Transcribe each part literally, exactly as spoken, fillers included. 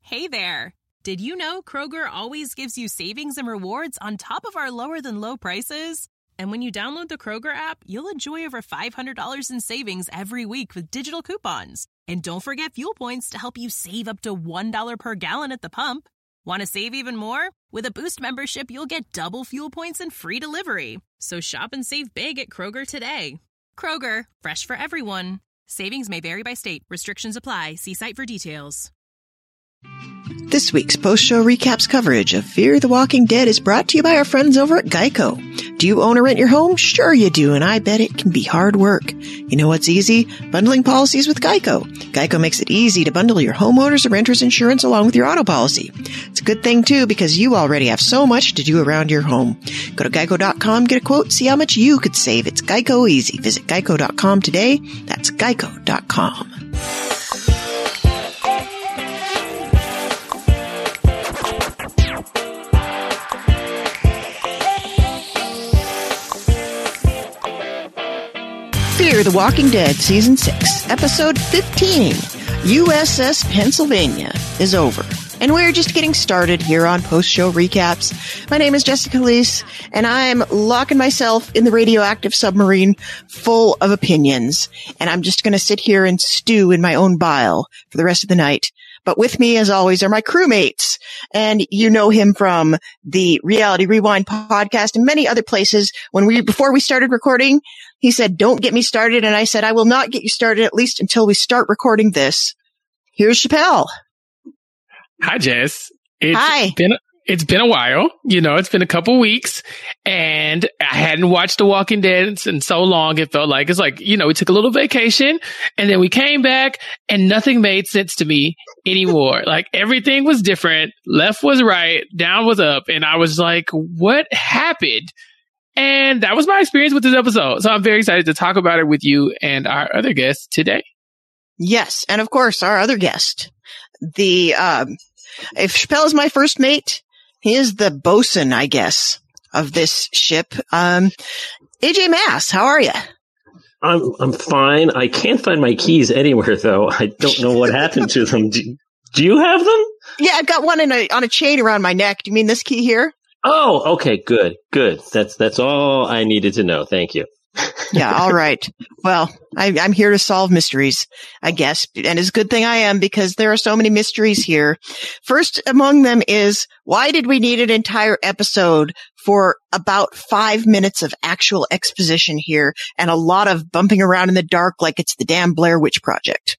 Hey there! Did you know Kroger always gives you savings and rewards on top of our lower-than-low prices? And when you download the Kroger app, you'll enjoy over five hundred dollars in savings every week with digital coupons. And don't forget fuel points to help you save up to one dollar per gallon at the pump. Want to save even more? With a Boost membership, you'll get double fuel points and free delivery. So shop and save big at Kroger today. Kroger, fresh for everyone. Savings may vary by state. Restrictions apply. See site for details. This week's post-show recaps coverage of Fear the Walking Dead is brought to you by our friends over at Geico. Do you own or rent your home? Sure you do, and I bet it can be hard work. You know what's easy? Bundling policies with Geico. Geico makes it easy to bundle your homeowners or renters insurance along with your auto policy. It's a good thing, too, because you already have so much to do around your home. Go to geico dot com, get a quote, see how much you could save. It's Geico easy. Visit geico dot com today. That's geico dot com. Fear the Walking Dead Season six, Episode fifteen, U S S Pennsylvania is over. And we're just getting started here on post-show recaps. My name is Jessica Leese, and I'm locking myself in the radioactive submarine full of opinions. And I'm just going to sit here and stew in my own bile for the rest of the night. But with me, as always, are my crewmates. And you know him from the Reality Rewind podcast and many other places. When we, before we started recording, he said, don't get me started. And I said, I will not get you started at least until we start recording this. Here's Chappelle. Hi, Jess. It's Hi. Been, it's been a while. You know, it's been a couple weeks, and I hadn't watched The Walking Dead in so long. It felt like, it's like, you know, we took a little vacation, and then we came back, and nothing made sense to me anymore. Like, everything was different. Left was right, down was up, and I was like, what happened? And that was my experience with this episode. So I'm very excited to talk about it with you and our other guests today. Yes. And of course, our other guest, the, um, if Chappelle is my first mate, he is the bosun, I guess, of this ship. Um, A J Mass, how are you? I'm, I'm fine. I can't find my keys anywhere though. I don't know what happened to them. Do, do you have them? Yeah, I've got one in a, on a chain around my neck. Do you mean this key here? Oh, okay, good, good. That's that's all I needed to know. Thank you. Yeah, all right. Well, I, I'm here to solve mysteries, I guess. And it's a good thing I am, because there are so many mysteries here. First among them is, why did we need an entire episode for about five minutes of actual exposition here and a lot of bumping around in the dark like it's the damn Blair Witch Project?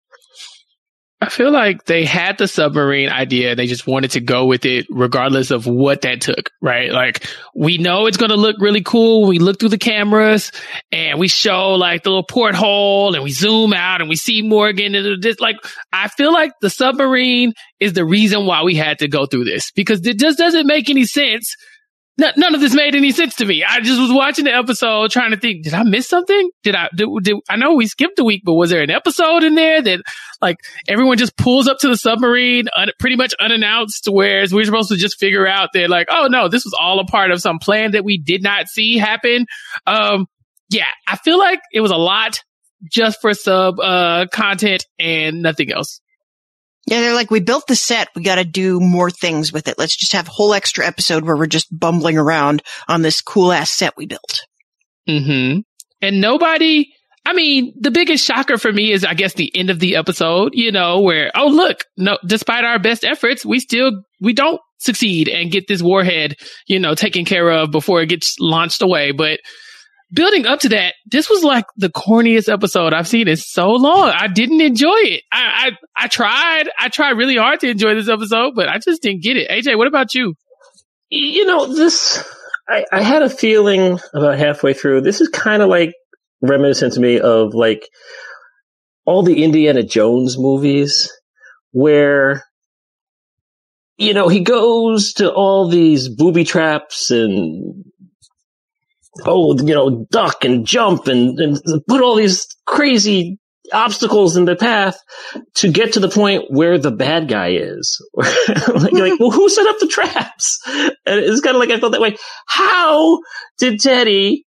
I feel like they had the submarine idea. They just wanted to go with it regardless of what that took, right? Like, we know it's going to look really cool when we look through the cameras and we show like the little porthole and we zoom out and we see Morgan. And this, like, I feel like the submarine is the reason why we had to go through this, because it just doesn't make any sense. No, none of this made any sense to me. I just was watching the episode trying to think, did I miss something? Did I, did, did, I know we skipped a week, but was there an episode in there that like everyone just pulls up to the submarine un, pretty much unannounced, whereas we're supposed to just figure out that like, oh no, this was all a part of some plan that we did not see happen. Um, yeah, I feel like it was a lot just for sub, uh, content and nothing else. Yeah, they're like, we built the set. We got to do more things with it. Let's just have a whole extra episode where we're just bumbling around on this cool ass set we built. Mm-hmm. And nobody, I mean, the biggest shocker for me is, I guess, the end of the episode, you know, where, oh, look, no, despite our best efforts, we still, we don't succeed and get this warhead, you know, taken care of before it gets launched away. But building up to that, this was like the corniest episode I've seen in so long. I didn't enjoy it. I, I, I tried. I tried really hard to enjoy this episode, but I just didn't get it. A J, what about you? You know, this, I, I had a feeling about halfway through, this is kind of like reminiscent to me of like all the Indiana Jones movies where, you know, he goes to all these booby traps and, oh, you know, duck and jump and, and put all these crazy obstacles in the path to get to the point where the bad guy is. like, like, well, who set up the traps? And it's kind of like I felt that way. How did Teddy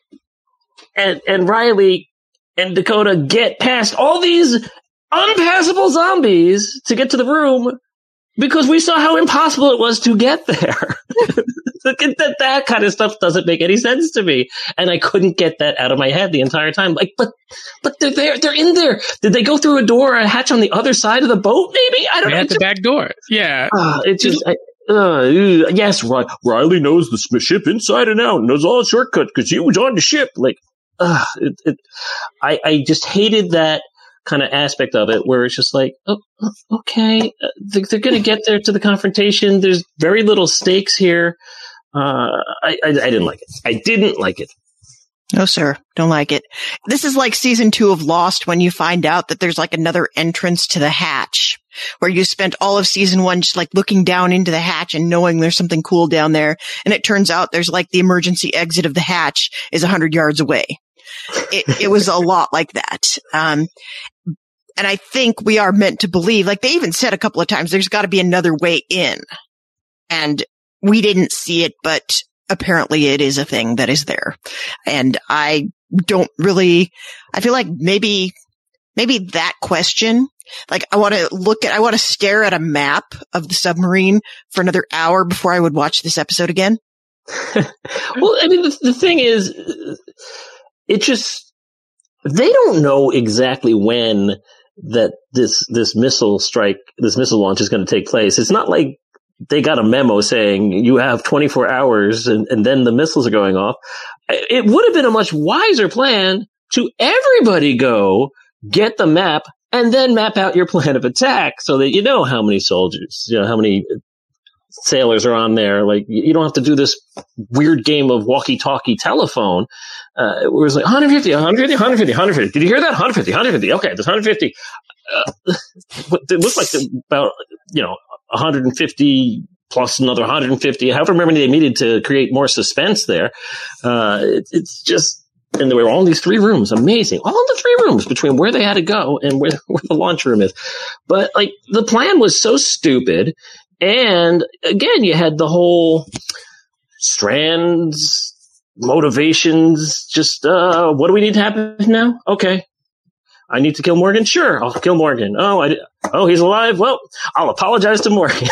and, and Riley and Dakota get past all these unpassable zombies to get to the room Because we saw how impossible it was to get there. that, that kind of stuff doesn't make any sense to me. And I couldn't get that out of my head the entire time. Like, but, but they're there. They're in there. Did they go through a door or a hatch on the other side of the boat? Maybe? I don't know. At the back door. Yeah. Uh, it just, I, uh, yes, Riley knows the ship inside and out, knows all the shortcuts because he was on the ship. Like, uh, it, it, I, I just hated that kind of aspect of it where it's just like, oh, okay, uh, they're, they're going to get there to the confrontation. There's very little stakes here. Uh, I, I, I didn't like it. I didn't like it. No, sir. Don't like it. This is like season two of Lost when you find out that there's like another entrance to the hatch where you spent all of season one just like looking down into the hatch and knowing there's something cool down there. And it turns out there's like the emergency exit of the hatch is a hundred yards away. It, it was a lot like that. Um, and I think we are meant to believe, like they even said a couple of times, there's got to be another way in. And we didn't see it, but apparently it is a thing that is there. And I don't really, I feel like maybe, maybe that question, like I want to look at, I want to stare at a map of the submarine for another hour before I would watch this episode again. Well, I mean, the, the thing is, it just, they don't know exactly when that this, this missile strike, this missile launch is going to take place. It's not like they got a memo saying you have twenty-four hours and, and then the missiles are going off. It would have been a much wiser plan to everybody go get the map and then map out your plan of attack so that you know how many soldiers, you know, how many sailors are on there. Like, you don't have to do this weird game of walkie-talkie telephone. Uh, it was like one fifty, one fifty, one fifty, one fifty. Did you hear that? one fifty, one fifty. Okay, there's one fifty. Uh, it looked like about, you know, one fifty plus another one fifty, however many they needed to create more suspense there. Uh, it, it's just, and there were all these three rooms. Amazing. All the three rooms between where they had to go and where, where the launch room is. But like the plan was so stupid. And again, you had the whole Strand's motivations. Just, uh, what do we need to happen now? Okay. I need to kill Morgan? Sure, I'll kill Morgan. Oh, I, oh, he's alive? Well, I'll apologize to Morgan.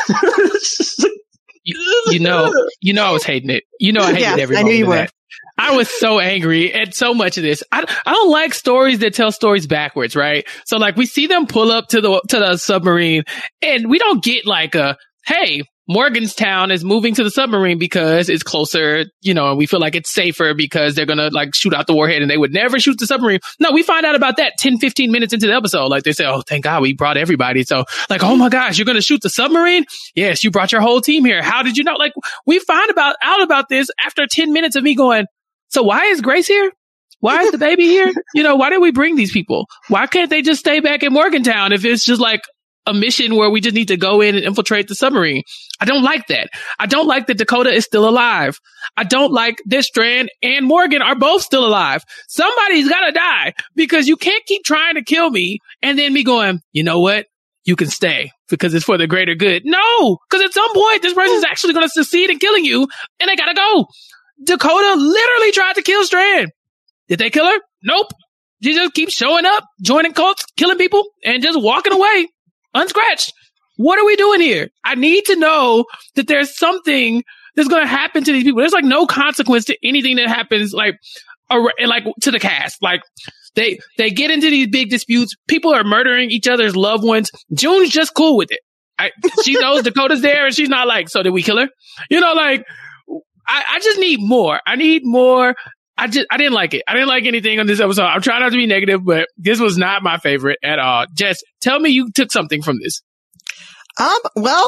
you, you know, you know I was hating it. You know I hated yeah, every I moment knew you of were. that. I was so angry at so much of this. I, I don't like stories that tell stories backwards, right? So like we see them pull up to the to the submarine and we don't get like a, hey, Morganstown is moving to the submarine because it's closer, you know, and we feel like it's safer because they're going to like shoot out the warhead and they would never shoot the submarine. No, we find out about that ten, fifteen minutes into the episode. Like they say, oh, thank God we brought everybody. So like, oh my gosh, you're going to shoot the submarine? Yes, you brought your whole team here. How did you know? Like we find about out about this after ten minutes of me going, so why is Grace here? Why is the baby here? You know, why did we bring these people? Why can't they just stay back in Morgantown if it's just like a mission where we just need to go in and infiltrate the submarine? I don't like that. I don't like that Dakota is still alive. I don't like that Strand and Morgan are both still alive. Somebody's got to die because you can't keep trying to kill me and then me going, you know what? You can stay because it's for the greater good. No, because at some point this person's actually going to succeed in killing you and they got to go. Dakota literally tried to kill Strand. Did they kill her? Nope. She just keeps showing up, joining cults, killing people, and just walking away unscratched. What are we doing here? I need to know that there's something that's going to happen to these people. There's like no consequence to anything that happens, like, or, like to the cast. Like they they get into these big disputes. People are murdering each other's loved ones. June's just cool with it. I, she knows Dakota's there, and she's not like, so did we kill her? You know, like. I, I just need more. I need more. I just, I didn't like it. I didn't like anything on this episode. I'm trying not to be negative, but this was not my favorite at all. Jess, tell me you took something from this. Um, well,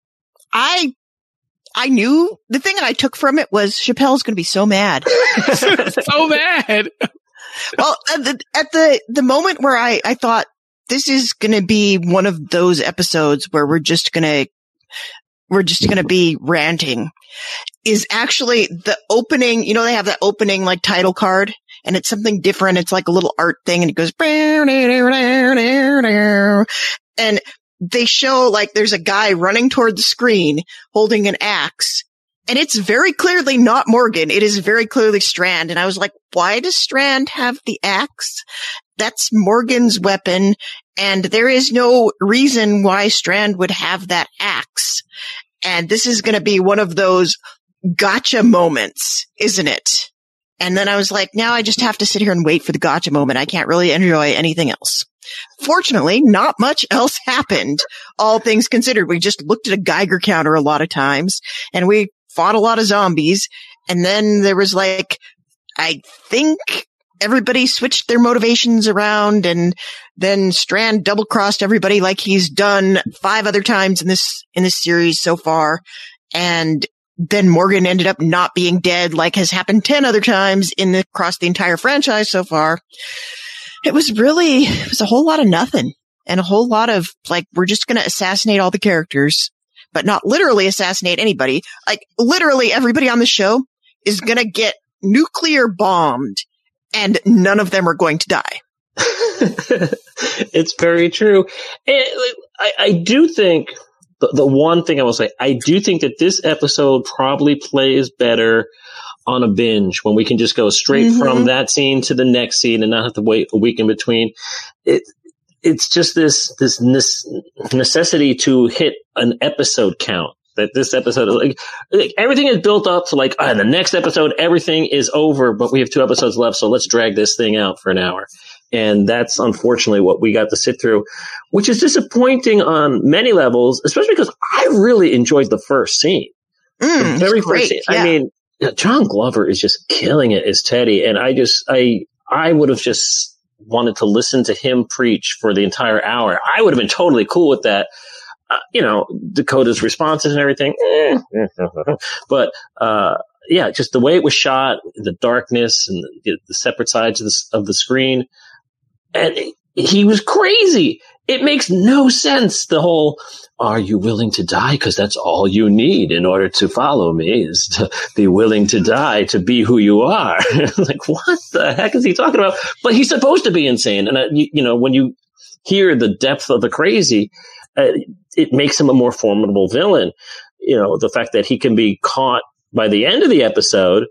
I, I knew the thing that I took from it was Chappelle's going to be so mad. So mad. Well, at the, at the, the moment where I, I thought this is going to be one of those episodes where we're just going to, we're just going to be ranting is actually the opening. You know, they have that opening like title card and it's something different. It's like a little art thing and it goes, and they show like there's a guy running toward the screen holding an axe and it's very clearly not Morgan. It is very clearly Strand. And I was like, why does Strand have the axe? That's Morgan's weapon. And there is no reason why Strand would have that axe. And this is going to be one of those gotcha moments, isn't it? And then I was like, now I just have to sit here and wait for the gotcha moment. I can't really enjoy anything else. Fortunately, not much else happened, all things considered. We just looked at a Geiger counter a lot of times, and we fought a lot of zombies. And then there was like, I think everybody switched their motivations around, and then Strand double-crossed everybody like he's done five other times in this, in this series so far. And then Morgan ended up not being dead like has happened ten other times in the, across the entire franchise so far. It was really, it was a whole lot of nothing, and a whole lot of like, we're just going to assassinate all the characters, but not literally assassinate anybody. Like literally everybody on the show is going to get nuclear bombed, and none of them are going to die. It's very true. And I, I do think the, the one thing I will say, I do think that this episode probably plays better on a binge when we can just go straight mm-hmm. from that scene to the next scene and not have to wait a week in between. It, it's just this, this necessity to hit an episode count. That this episode, like, like everything is built up to like, ah, the next episode, everything is over, but we have two episodes left, so let's drag this thing out for an hour. And that's unfortunately what we got to sit through, which is disappointing on many levels, especially because I really enjoyed the first scene. Mm, the very great, first scene. yeah. I mean, John Glover is just killing it as Teddy, and I just, I, I would have just wanted to listen to him preach for the entire hour. I would have been totally cool with that. Uh, you know, Dakota's responses and everything. Eh. But, uh, yeah, just the way it was shot, the darkness and the, the separate sides of the, of the screen. And it, he was crazy. It makes no sense. The whole, are you willing to die? Because that's all you need in order to follow me, is to be willing to die to be who you are. Like, what the heck is he talking about? But he's supposed to be insane. And, uh, you, you know, when you hear the depth of the crazy, uh, it makes him a more formidable villain. You know, the fact that he can be caught by the end of the episode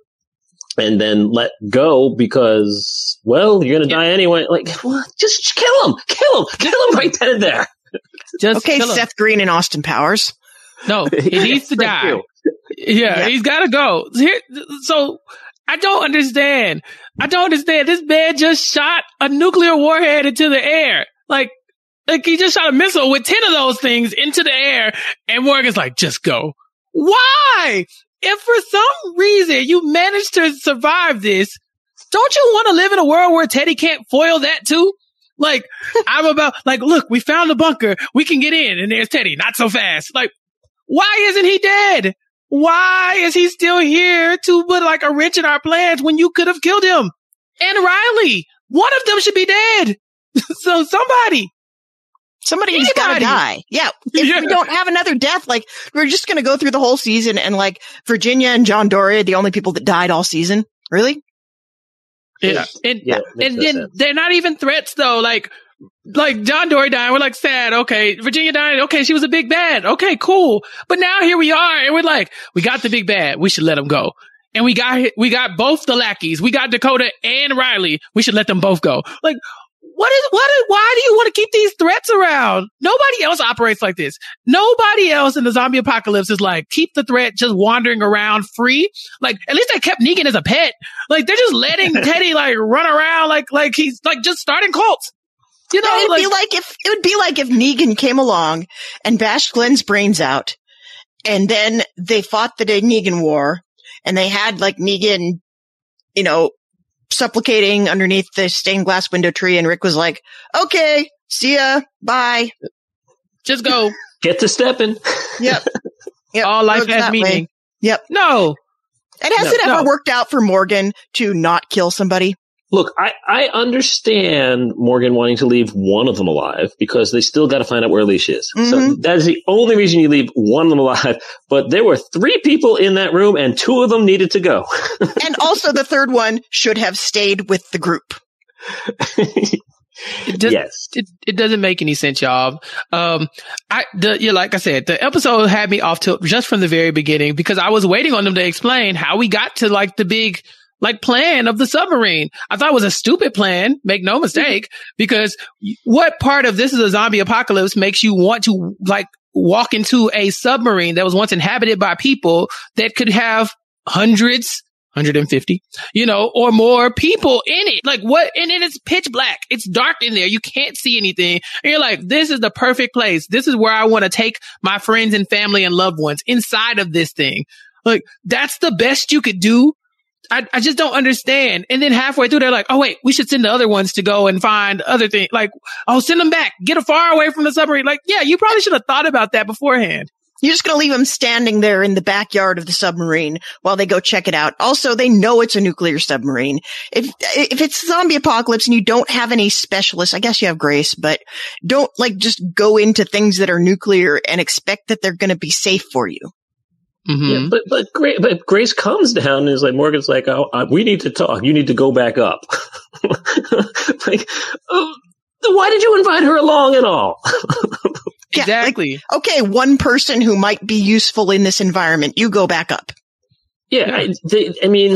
and then let go because, well, you're going to yeah. die anyway. Like, what? Just, just kill him. Kill him. Kill him right then and there. Just okay, Seth Green and Austin Powers. No, he needs to die. Yeah, yeah, he's got to go. Here, so I don't understand. I don't understand. This man just shot a nuclear warhead into the air. Like, Like he just shot a missile with ten of those things into the air, and Morgan's like, just go. Why? If for some reason you managed to survive this, don't you want to live in a world where Teddy can't foil that too? Like, I'm about, like, look, we found the bunker. We can get in, and there's Teddy. Not so fast. Like, why isn't he dead? Why is he still here to put like a wrench in our plans when you could have killed him? And Riley, one of them should be dead. So somebody. Somebody's got to die. Yeah. If yeah. we don't have another death, like, we're just going to go through the whole season and like Virginia and John Dorie, the only people that died all season. Really? Yeah. And, yeah, and then sense. They're not even threats though. Like, like John Dorie died. We're like sad. Okay. Virginia died. Okay. She was a big bad. Okay, cool. But now here we are and we're like, we got the big bad. We should let him go. And we got, we got both the lackeys. We got Dakota and Riley. We should let them both go. Like, What is, what is, why do you want to keep these threats around? Nobody else operates like this. Nobody else in the zombie apocalypse is like, keep the threat just wandering around free. Like, at least they kept Negan as a pet. Like, they're just letting Teddy like run around like, like he's like just starting cults. You know, yeah, it'd like, be like if, it would be like if Negan came along and bashed Glenn's brains out, and then they fought the Negan War, and they had like Negan, you know, supplicating underneath the stained glass window tree, and Rick was like, okay, see ya, bye. Just go. Get to stepping. Yep. Yep. All life has meaning. Way. Yep. No. And has no, it ever no. worked out for Morgan to not kill somebody? Look, I, I understand Morgan wanting to leave one of them alive because they still got to find out where Alicia is. Mm-hmm. So that is the only reason you leave one of them alive. But there were three people in that room and two of them needed to go. And also the third one should have stayed with the group. It does, yes. It, it doesn't make any sense, y'all. Um, I, the, yeah, like I said, the episode had me off tilt just from the very beginning because I was waiting on them to explain how we got to like the big, like plan of the submarine. I thought it was a stupid plan. Make no mistake, because what part of this is a zombie apocalypse makes you want to like walk into a submarine that was once inhabited by people that could have hundreds, one hundred fifty, you know, or more people in it. Like what? And then it's pitch black. It's dark in there. You can't see anything. And you're like, this is the perfect place. This is where I want to take my friends and family and loved ones inside of this thing. Like that's the best you could do. I, I just don't understand. And then halfway through, they're like, oh, wait, we should send the other ones to go and find other things. Like, oh, send them back. Get them far away from the submarine. Like, yeah, you probably should have thought about that beforehand. You're just going to leave them standing there in the backyard of the submarine while they go check it out. Also, they know it's a nuclear submarine. If if it's zombie apocalypse and you don't have any specialists, I guess you have Grace, but don't like just go into things that are nuclear and expect that they're going to be safe for you. Mm-hmm. Yeah, but but Grace, but Grace comes down and is like, Morgan's like, oh, uh, we need to talk. You need to go back up. Like, oh, why did you invite her along at all? Yeah, exactly. Like, okay, one person who might be useful in this environment, you go back up. Yeah, yeah. I, they, I mean,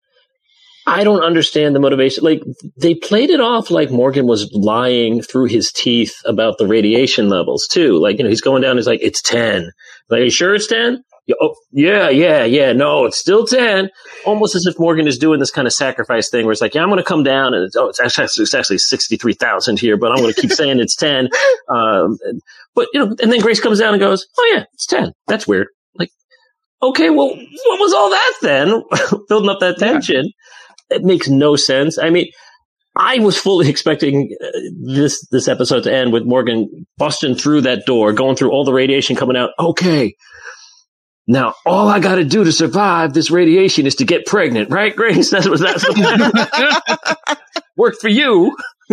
I don't understand the motivation. Like, they played it off like Morgan was lying through his teeth about the radiation levels, too. Like, you know, he's going down, he's like, it's ten. Like, are you sure it's ten? Oh, yeah, yeah, yeah. No, it's still ten. Almost as if Morgan is doing this kind of sacrifice thing where it's like, yeah, I'm going to come down and it's, oh, it's actually, it's actually sixty-three thousand here, but I'm going to keep saying it's ten. Um, but, you know, and then Grace comes down and goes, oh, yeah, it's ten. That's weird. Like, okay, well, what was all that then? Building up that tension. Yeah. It makes no sense. I mean, I was fully expecting this, this episode to end with Morgan busting through that door, going through all the radiation coming out. Okay. Now, all I got to do to survive this radiation is to get pregnant, right, Grace? That's what that's what worked for you.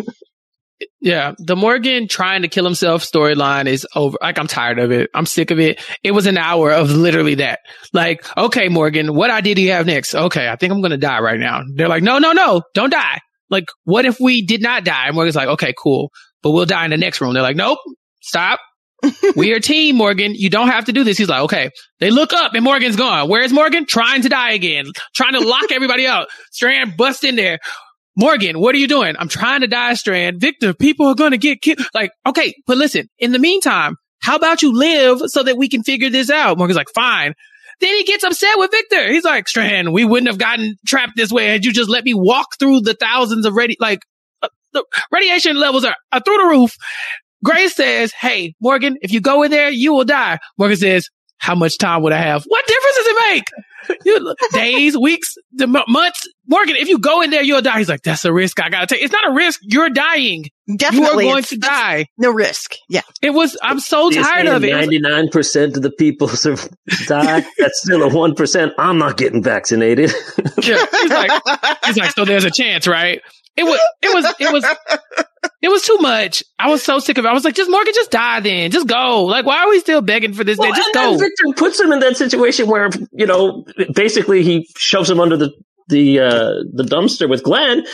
Yeah, the Morgan trying to kill himself storyline is over. Like, I'm tired of it. I'm sick of it. It was an hour of literally that. Like, okay, Morgan, what idea do you have next? Okay, I think I'm going to die right now. They're like, no, no, no, don't die. Like, what if we did not die? And Morgan's like, okay, cool, but we'll die in the next room. They're like, nope, stop. We are a team, Morgan. You don't have to do this. He's like, okay. They look up and Morgan's gone. Where's Morgan? Trying to die again. Trying to lock everybody out. Strand busts in there. Morgan, what are you doing? I'm trying to die, Strand. Victor, people are going to get killed. Like, okay, but listen, in the meantime, how about you live so that we can figure this out? Morgan's like, fine. Then he gets upset with Victor. He's like, Strand, we wouldn't have gotten trapped this way had you just let me walk through the thousands of radi- like, uh, the radiation levels are, are through the roof. Grace says, hey, Morgan, if you go in there, you will die. Morgan says, how much time would I have? What difference does it make? You, days, weeks, the m- months. Morgan, if you go in there, you'll die. He's like, that's a risk I got to take. It's not a risk. You're dying. Definitely. You are going to die. No risk. Yeah. It was, I'm so tired of it. ninety-nine percent of the people die. That's still a one percent. I'm not getting vaccinated. Yeah. He's like, he's like, so there's a chance, right? It was, it was, it was, it was too much. I was so sick of it. I was like, just Morgan, just die then. Just go. Like, why are we still begging for this? Well, day? Just and go. Victor puts him in that situation where, you know, basically he shoves him under the, the, uh, the dumpster with Glenn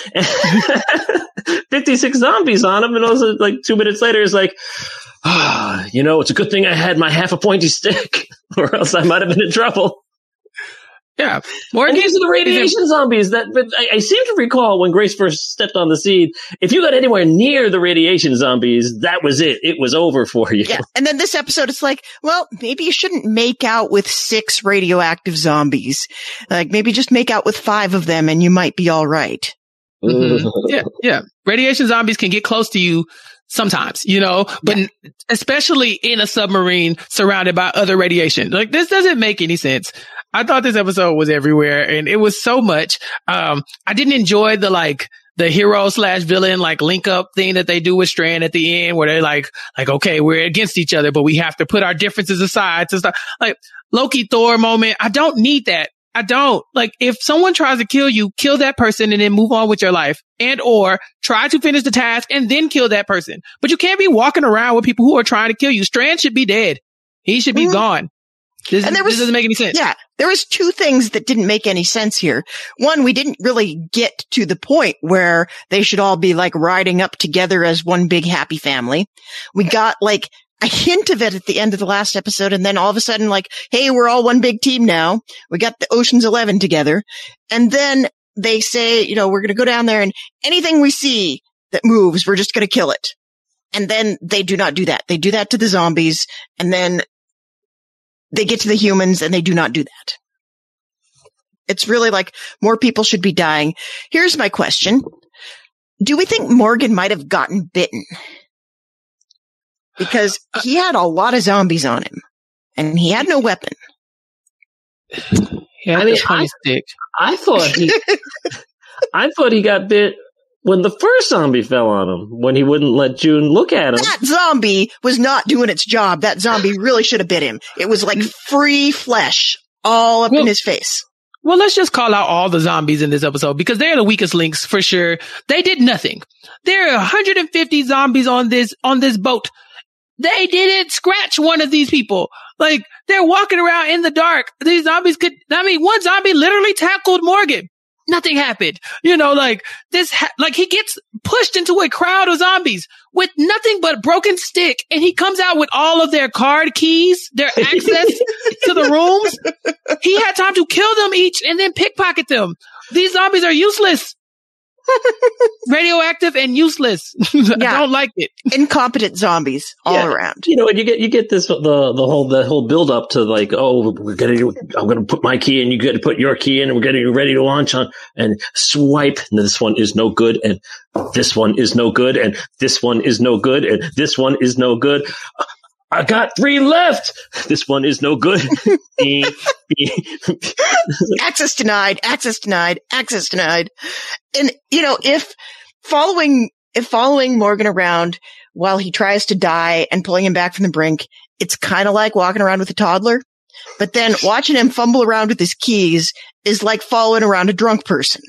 and fifty-six zombies on him. And also like two minutes later is like, ah, oh, you know, it's a good thing I had my half a pointy stick or else I might have been in trouble. Yeah. Morgan, and these are the radiation zombies that, but I, I seem to recall when Grace first stepped on the scene, if you got anywhere near the radiation zombies, that was it. It was over for you. Yeah. And then this episode, it's like, well, maybe you shouldn't make out with six radioactive zombies. Like maybe just make out with five of them and you might be all right. Mm-hmm. Yeah. Yeah. Radiation zombies can get close to you sometimes, you know, but yeah. especially in a submarine surrounded by other radiation. Like this doesn't make any sense. I thought this episode was everywhere and it was so much. Um, I didn't enjoy the like, the hero slash villain like link up thing that they do with Strand at the end where they're like, like, okay, we're against each other, but we have to put our differences aside to start like Loki Thor moment. I don't need that. I don't. Like, if someone tries to kill you, kill that person and then move on with your life and or try to finish the task and then kill that person. But you can't be walking around with people who are trying to kill you. Strand should be dead. He should be mm-hmm. gone. This, and there was, this doesn't make any sense. Yeah. There was two things that didn't make any sense here. One, we didn't really get to the point where they should all be like riding up together as one big happy family. We got like a hint of it at the end of the last episode. And then all of a sudden, like, hey, we're all one big team now. We got the Ocean's Eleven together. And then they say, you know, we're going to go down there and anything we see that moves, we're just going to kill it. And then they do not do that. They do that to the zombies, and then they get to the humans and they do not do that. It's really like more people should be dying. Here's my question. Do we think Morgan might have gotten bitten? Because he had a lot of zombies on him and he had no weapon. Yeah, I mean, I, stick. I thought he, I thought he got bit when the first zombie fell on him, when he wouldn't let June look at him. That zombie was not doing its job. That zombie really should have bit him. It was like free flesh all up well, in his face. Well, let's just call out all the zombies in this episode because they're the weakest links for sure. They did nothing. There are one hundred fifty zombies on this, on this boat. They didn't scratch one of these people. Like, they're walking around in the dark. These zombies could, I mean, one zombie literally tackled Morgan. Nothing happened. You know, like, this, ha- like, he gets pushed into a crowd of zombies with nothing but broken stick, and he comes out with all of their card keys, their access to the rooms. He had time to kill them each and then pickpocket them. These zombies are useless. Radioactive and useless. Yeah. I don't like it. Incompetent zombies all yeah. around. You know, and you get you get this the the whole the whole build up to like, oh, we're gonna I'm gonna put my key in, you got to put your key in, and we're getting ready to launch on and swipe. And this one is no good, and this one is no good, and this one is no good, and this one is no good. I got three left. This one is no good. Access denied. Access denied. Access denied. And, you know, if following, if following Morgan around while he tries to die and pulling him back from the brink, it's kind of like walking around with a toddler. But then watching him fumble around with his keys is like following around a drunk person.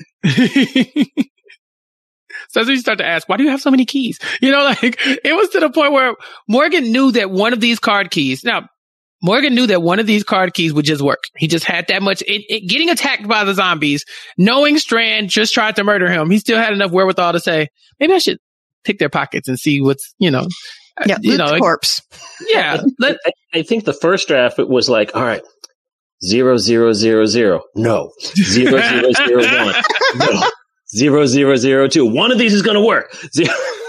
So that's when you start to ask, why do you have so many keys? You know, like, it was to the point where Morgan knew that one of these card keys, now, Morgan knew that one of these card keys would just work. He just had that much, it, it, getting attacked by the zombies, knowing Strand just tried to murder him, he still had enough wherewithal to say, maybe I should pick their pockets and see what's, you know. Yeah, you know, the corpse. Yeah. Let, I, I think the first draft, it was like, all right, zero, zero, zero, zero. No. Zero, zero, zero, one. No. Zero, zero, zero, two. One of these is going to work. Zero.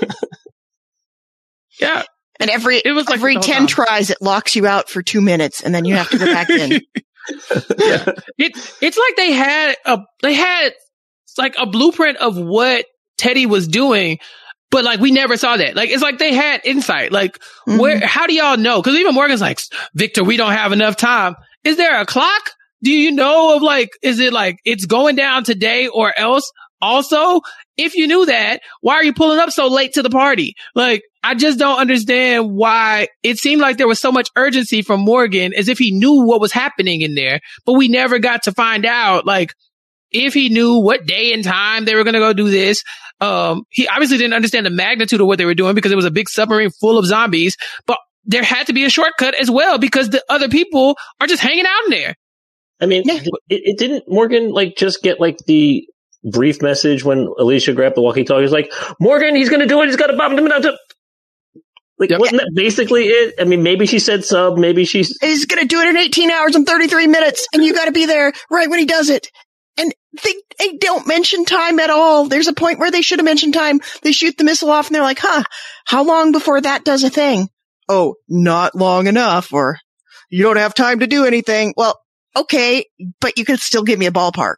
Yeah. And every, it was like every ten tries, it locks you out for two minutes and then you have to go back in. Yeah. It, it's like they had a, they had like a blueprint of what Teddy was doing, but like we never saw that. Like, it's like they had insight. Like, mm-hmm. where, how do y'all know? Cause even Morgan's like, Victor, we don't have enough time. Is there a clock? Do you know of like, is it like it's going down today or else? Also, if you knew that, why are you pulling up so late to the party? Like, I just don't understand why it seemed like there was so much urgency from Morgan as if he knew what was happening in there, but we never got to find out, like, if he knew what day and time they were going to go do this. Um, he obviously didn't understand the magnitude of what they were doing because it was a big submarine full of zombies, but there had to be a shortcut as well because the other people are just hanging out in there. I mean, it, it didn't Morgan like just get like the brief message when Alicia grabbed the walkie-talkie? He's like, Morgan, he's going to do it. He's got to bomb him out. Like, yep. Wasn't that basically it? I mean, maybe she said sub, maybe she's... He's going to do it in eighteen hours and thirty-three minutes, and you got to be there right when he does it. And they, they don't mention time at all. There's a point where they should have mentioned time. They shoot the missile off, and they're like, huh, how long before that does a thing? Oh, not long enough, or you don't have time to do anything. Well, okay, but you could still give me a ballpark.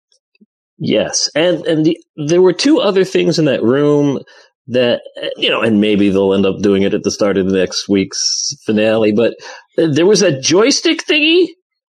Yes, and and the, there were two other things in that room that, you know, and maybe they'll end up doing it at the start of the next week's finale, but there was a joystick thingy.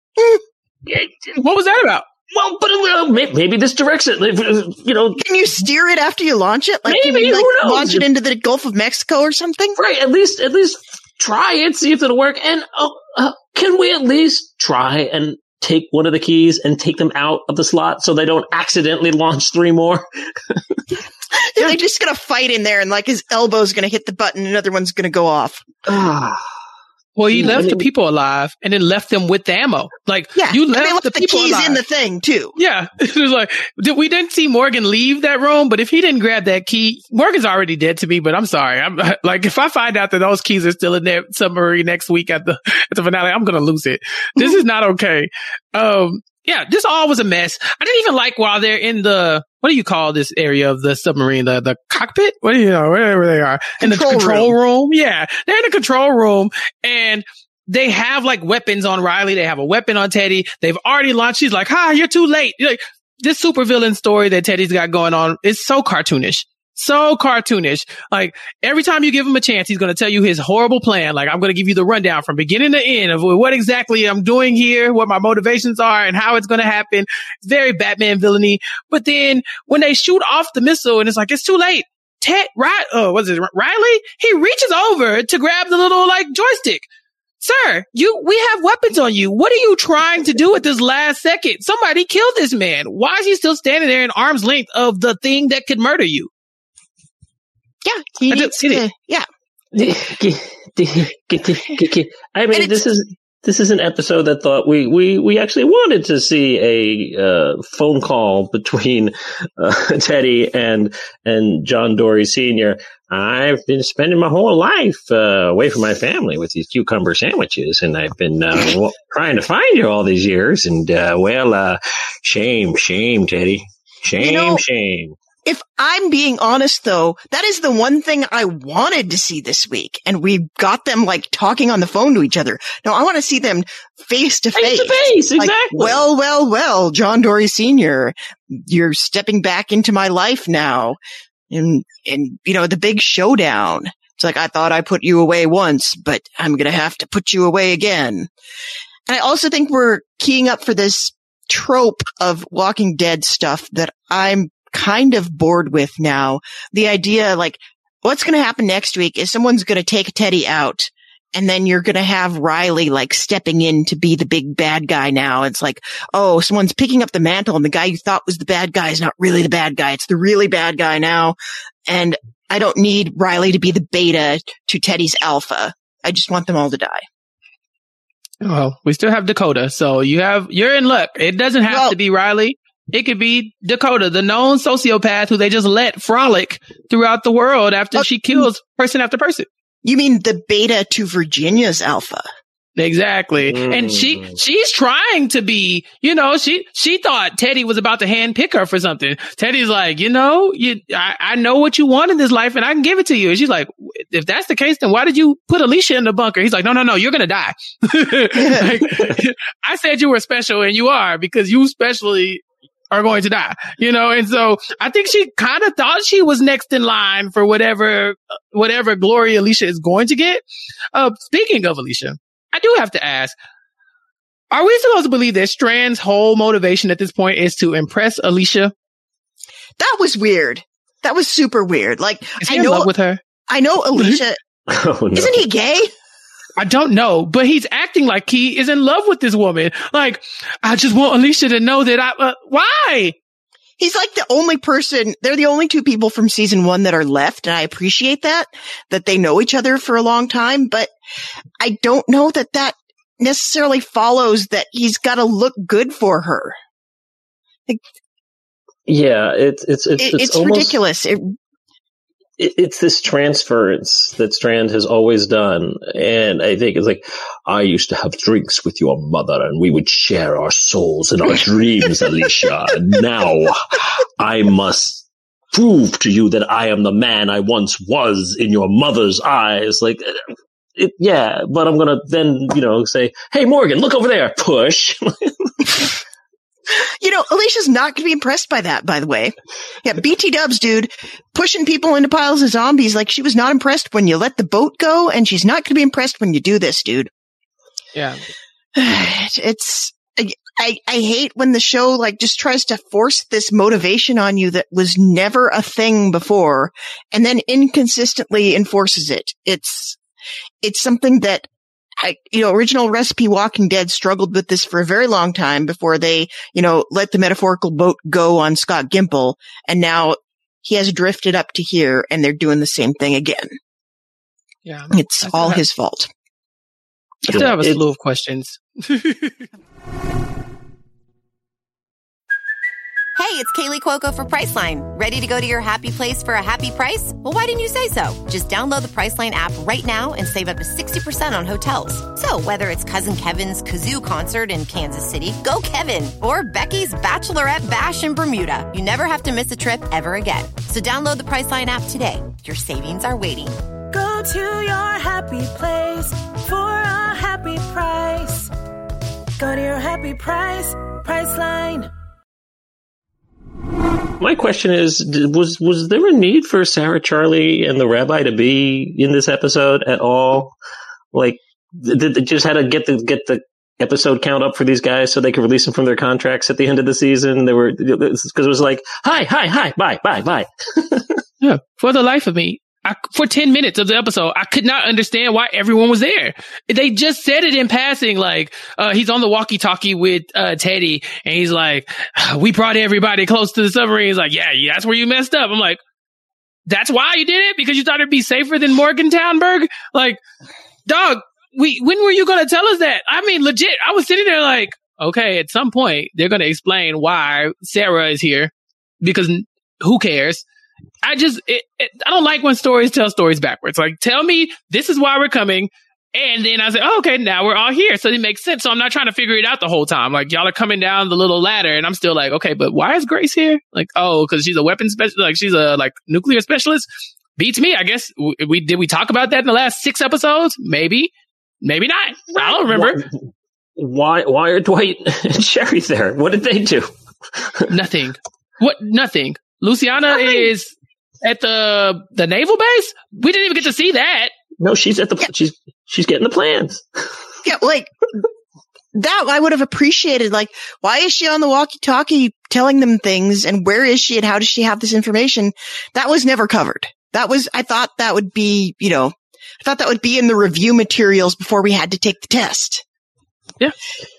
What was that about? Well, but uh, maybe this directs it. You know, can you steer it after you launch it? Like, maybe, can you, like, who knows? launch it into the Gulf of Mexico or something? Right, at least, at least try it, see if it'll work. And uh, uh, can we at least try and take one of the keys and take them out of the slot so they don't accidentally launch three more? Yeah, they're just going to fight in there and like his elbow's going to hit the button and another one's going to go off. Well, Well, he left the people alive and then left them with the ammo. Like, yeah, you left, left the, the people keys alive. in the thing too. Yeah. It was like, we didn't see Morgan leave that room, but if he didn't grab that key, Morgan's already dead to me, but I'm sorry. I'm like, if I find out that those keys are still in that submarine next week at the, at the finale, I'm going to lose it. This is not okay. Um, yeah, this all was a mess. I didn't even like while they're in the, what do you call this area of the submarine? The, the cockpit? What do you know? Wherever they are. In the control room. room. Yeah. They're in the control room and they have like weapons on Riley. They have a weapon on Teddy. They've already launched. She's like, ha, you're too late. You're like, this supervillain story that Teddy's got going on is so cartoonish. So cartoonish. Like every time you give him a chance, he's going to tell you his horrible plan. Like I'm going to give you the rundown from beginning to end of what exactly I'm doing here, what my motivations are and how it's going to happen. It's very Batman villainy. But then when they shoot off the missile and it's like, it's too late. Ted, right? Oh, what's it? Riley? He reaches over to grab the little like joystick. Sir, you, we have weapons on you. What are you trying to do at this last second? Somebody killed this man. Why is he still standing there in arm's length of the thing that could murder you? Yeah, he I needs to, yeah. I mean, this is this is an episode that thought we we we actually wanted to see a uh, phone call between uh, Teddy and and John Dorie Senior I've been spending my whole life uh, away from my family with these cucumber sandwiches, and I've been uh, well, trying to find you all these years. And uh, well, uh, shame, shame, Teddy, shame, you know, shame. If I'm being honest, though, that is the one thing I wanted to see this week. And we got them like talking on the phone to each other. Now I want to see them face to face. Face to face, exactly. Like, well, well, well, John Dorie Senior, you're stepping back into my life now. And, and, you know, the big showdown. It's like, I thought I put you away once, but I'm going to have to put you away again. And I also think we're keying up for this trope of Walking Dead stuff that I'm kind of bored with now. The idea, like, what's going to happen next week is someone's going to take Teddy out, and then you're going to have Riley, like, stepping in to be the big bad guy now. It's like, oh, someone's picking up the mantle, and the guy you thought was the bad guy is not really the bad guy. It's the really bad guy now. And I don't need Riley to be the beta to Teddy's alpha. I just want them all to die. Well, we still have Dakota, so you have, you're in luck. It doesn't have well, to be Riley. It could be Dakota, the known sociopath who they just let frolic throughout the world after uh, she kills person after person. You mean the beta to Virginia's alpha? Exactly. Mm. And she, she's trying to be, you know, she, she thought Teddy was about to handpick her for something. Teddy's like, you know, you, I, I know what you want in this life and I can give it to you. And she's like, if that's the case, then why did you put Alicia in the bunker? He's like, no, no, no, you're going to die. Like, I said you were special and you are, because you specially are going to die, you know? And so I think she kind of thought she was next in line for whatever, whatever glory Alicia is going to get. Uh, speaking of Alicia, I do have to ask, are we supposed to believe that Strand's whole motivation at this point is to impress Alicia? That was weird. That was super weird. Like, is he I in know, love with her? I know Alicia. Oh, no. Isn't he gay? I don't know, but he's acting like he is in love with this woman. Like, I just want Alicia to know that I, uh, why? He's like the only person, they're the only two people from season one that are left. And I appreciate that, that they know each other for a long time. But I don't know that that necessarily follows that he's got to look good for her. Like, yeah, it's, it's, it's, it, it's, it's almost ridiculous. It, It's this transference that Strand has always done. And I think it's like, I used to have drinks with your mother and we would share our souls and our dreams, Alicia. Now I must prove to you that I am the man I once was in your mother's eyes. Like, it, yeah, but I'm going to then, you know, say, hey, Morgan, look over there. Push. You know, Alicia's not going to be impressed by that, by the way. Yeah, B T dubs, dude, pushing people into piles of zombies. Like, she was not impressed when you let the boat go, and she's not going to be impressed when you do this, dude. Yeah. It's, I, I hate when the show, like, just tries to force this motivation on you that was never a thing before, and then inconsistently enforces it. It's, it's something that, I, you know, original recipe Walking Dead struggled with this for a very long time before they, you know, let the metaphorical boat go on Scott Gimple. And now he has drifted up to here and they're doing the same thing again. Yeah. It's all his fault. I still have a slew of questions. Hey, it's Kaylee Cuoco for Priceline. Ready to go to your happy place for a happy price? Well, why didn't you say so? Just download the Priceline app right now and save up to sixty percent on hotels. So whether it's Cousin Kevin's Kazoo Concert in Kansas City, go Kevin, or Becky's Bachelorette Bash in Bermuda, you never have to miss a trip ever again. So download the Priceline app today. Your savings are waiting. Go to your happy place for a happy price. Go to your happy price, Priceline. My question is, was was there a need for Sarah, Charlie, and the rabbi to be in this episode at all? Like, did they just had to get the get the episode count up for these guys so they could release them from their contracts at the end of the season? They were because it was like, hi, hi, hi, bye, bye, bye. Yeah, for the life of me, I, for ten minutes of the episode, I could not understand why everyone was there. They just said it in passing, like, uh, he's on the walkie-talkie with, uh, Teddy, and he's like, we brought everybody close to the submarine. He's like, yeah, yeah, that's where you messed up. I'm like, that's why you did it? Because you thought it'd be safer than Morgantownburg? Like, dog, we, when were you going to tell us that? I mean, legit, I was sitting there like, okay, at some point, they're going to explain why Sarah is here, because who cares? I just, it, it, I don't like when stories tell stories backwards. Like, tell me this is why we're coming. And then I say, oh, okay, now we're all here. So it makes sense. So I'm not trying to figure it out the whole time. Like, y'all are coming down the little ladder and I'm still like, okay, but why is Grace here? Like, oh, cause she's a weapons specialist. Like, she's a like nuclear specialist. Beats me. I guess we, we did we talk about that in the last six episodes? Maybe, maybe not. I don't remember. Why, why are Dwight and Sherry there? What did they do? Nothing. What? Nothing. Luciana is at the the naval base. We didn't even get to see that. No, she's at the yeah. she's she's getting the plans. Yeah, like that I would have appreciated. Like, why is she on the walkie-talkie telling them things, and where is she, and how does she have this information? That was never covered. That was I thought that would be, you know, I thought that would be in the review materials before we had to take the test. Yeah.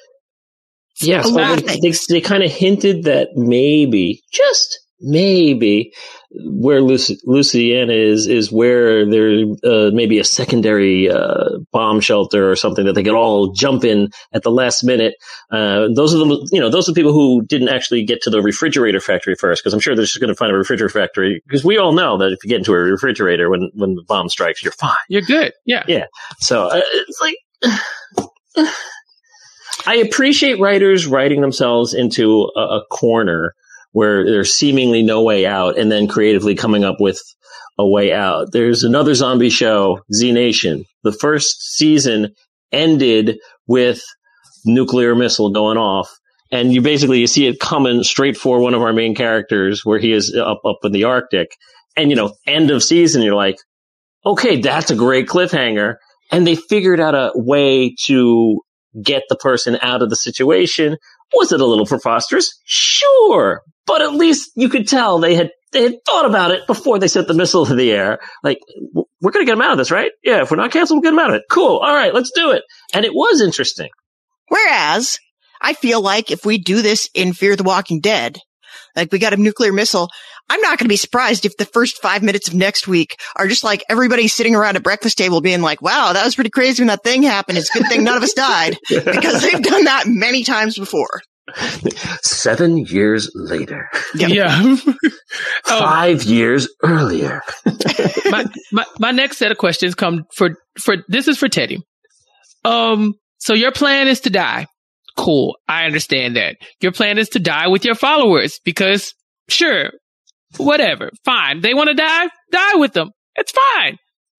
Yes, well, they, they, they kind of hinted that maybe, just maybe, where Lucy, Luciana is, is where there uh, maybe a secondary uh, bomb shelter or something that they could all jump in at the last minute. Uh, those are the, you know, those are the people who didn't actually get to the refrigerator factory first, because I'm sure they're just going to find a refrigerator factory, because we all know that if you get into a refrigerator when, when the bomb strikes, you're fine. You're good. Yeah. Yeah. So uh, it's like, I appreciate writers writing themselves into a, a corner where there's seemingly no way out, and then creatively coming up with a way out. There's another zombie show, Z Nation. The first season ended with nuclear missile going off, and you basically you see it coming straight for one of our main characters, where he is up up in the Arctic. And you know, end of season, you're like, okay, that's a great cliffhanger. And they figured out a way to get the person out of the situation. Was it a little preposterous? Sure. But at least you could tell they had they had thought about it before they sent the missile to the air. Like, we're going to get them out of this, right? Yeah, if we're not canceled, we'll get them out of it. Cool. All right, let's do it. And it was interesting. Whereas, I feel like if we do this in Fear the Walking Dead, like we got a nuclear missile, I'm not going to be surprised if the first five minutes of next week are just like everybody sitting around a breakfast table being like, wow, that was pretty crazy when that thing happened. It's a good thing none of us died, because they've done that many times before. Seven years later. Yep. Yeah. Five um, years earlier. my, my my next set of questions come for for this is for Teddy. Um, so your plan is to die. Cool. I understand that. Your plan is to die with your followers, because sure, whatever. Fine. They want to die? Die with them. It's fine.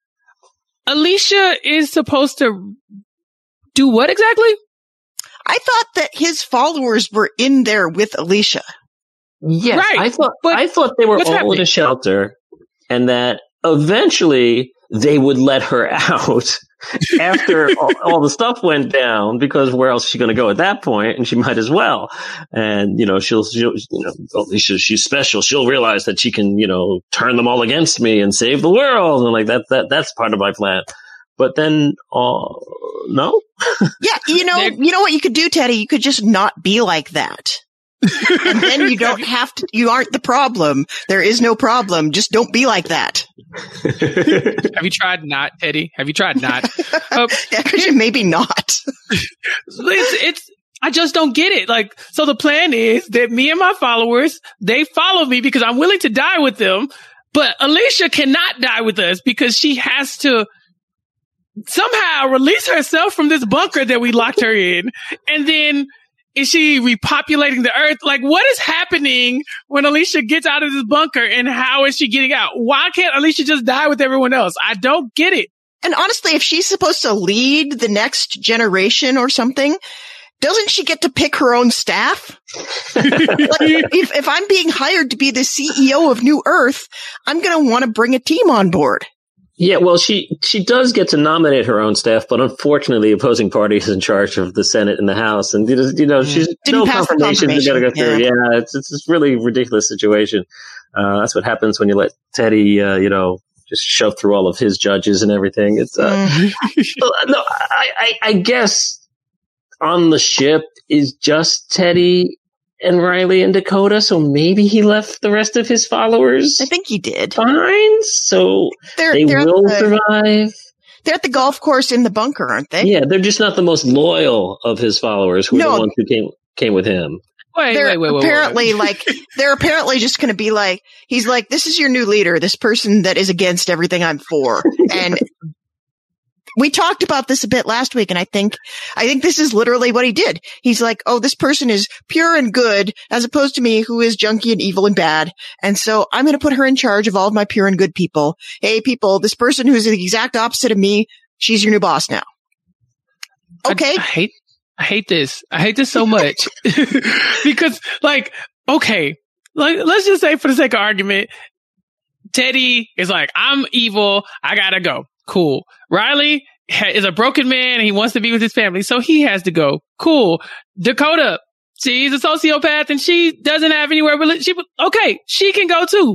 Alicia is supposed to do what exactly? I thought that his followers were in there with Alicia. Yes, right, I thought but I thought they were all happening? in a shelter, and that eventually they would let her out after all, all the stuff went down, because where else is she going to go at that point? And she might as well. And you know, she'll, she'll you know, Alicia, she's special. She'll realize that she can, you know, turn them all against me and save the world, and like that. That that's part of my plan. But then, uh, no. Yeah, you know, you know what you could do, Teddy? You could just not be like that. And then you don't have to, you aren't the problem. There is no problem. Just don't be like that. Have you tried not, Teddy? Have you tried not? Uh, Actually, maybe not. it's, it's, I just don't get it. Like, so the plan is that me and my followers, they follow me because I'm willing to die with them, but Alicia cannot die with us because she has to somehow release herself from this bunker that we locked her in. And then is she repopulating the earth? Like, what is happening when Alicia gets out of this bunker and how is she getting out? Why can't Alicia just die with everyone else? I don't get it. And honestly, if she's supposed to lead the next generation or something, doesn't she get to pick her own staff? Like, if, if I'm being hired to be the C E O of New Earth, I'm going to want to bring a team on board. Yeah, well, she, she does get to nominate her own staff, but unfortunately, the opposing party is in charge of the Senate and the House, and you know, she's Didn't no pass the confirmations got to go through. Yeah, yeah it's it's this really ridiculous situation. Uh, that's what happens when you let Teddy, uh, you know, just shove through all of his judges and everything. It's uh, mm. no, I, I, I guess on the ship is just Teddy and Riley and Dakota, so maybe he left the rest of his followers. I think he did. Fine, so they're, they they're will the, survive. They're at the golf course in the bunker, aren't they? Yeah, they're just not the most loyal of his followers, who are no. the ones who came came with him. Wait, they're wait, wait, wait, apparently wait, wait. like they're apparently just going to be like, he's like, this is your new leader, this person that is against everything I'm for, and. We talked about this a bit last week, and I think, I think this is literally what he did. He's like, oh, this person is pure and good, as opposed to me, who is junky and evil and bad. And so I'm going to put her in charge of all of my pure and good people. Hey, people, this person who's the exact opposite of me, she's your new boss now. Okay. I, I hate, I hate this. I hate this so much because, like, okay, like, let's just say for the sake of argument, Teddy is like, I'm evil. I gotta go. Cool. Riley ha- is a broken man and he wants to be with his family, so he has to go. Cool. Dakota, she's a sociopath and she doesn't have anywhere but li- she. Okay, she can go too.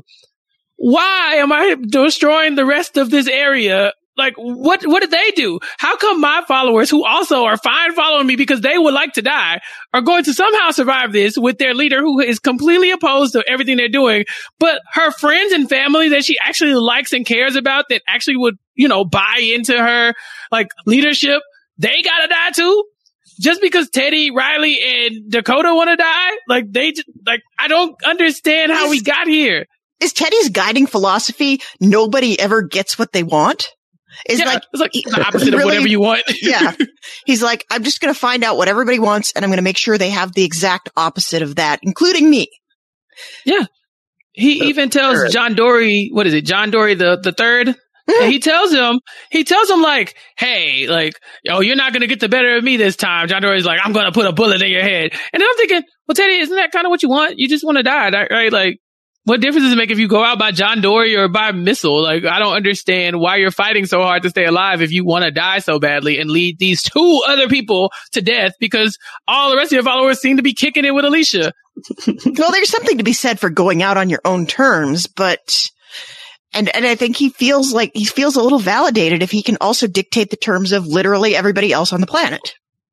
Why am I destroying the rest of this area? Like, what, what did they do? How come my followers, who also are fine following me because they would like to die, are going to somehow survive this with their leader who is completely opposed to everything they're doing, but her friends and family that she actually likes and cares about that actually would, you know, buy into her, like, leadership, they gotta die too? Just because Teddy, Riley, and Dakota want to die? Like, they just, like, I don't understand how is, we got here. Is Teddy's guiding philosophy nobody ever gets what they want? Is yeah, like, it's like the opposite really, of whatever you want. Yeah. He's like, I'm just going to find out what everybody wants, and I'm going to make sure they have the exact opposite of that, including me. Yeah. He the even tells third. John Dory, what is it? John Dory the, the third? And he tells him, he tells him like, hey, like, oh, you're not going to get the better of me this time. John Dory's like, I'm going to put a bullet in your head. And then I'm thinking, well, Teddy, isn't that kind of what you want? You just want to die, right? Like, what difference does it make if you go out by John Dory or by missile? Like, I don't understand why you're fighting so hard to stay alive if you want to die so badly and lead these two other people to death because all the rest of your followers seem to be kicking it with Alicia. Well, there's something to be said for going out on your own terms, but, and, and I think he feels like, he feels a little validated if he can also dictate the terms of literally everybody else on the planet.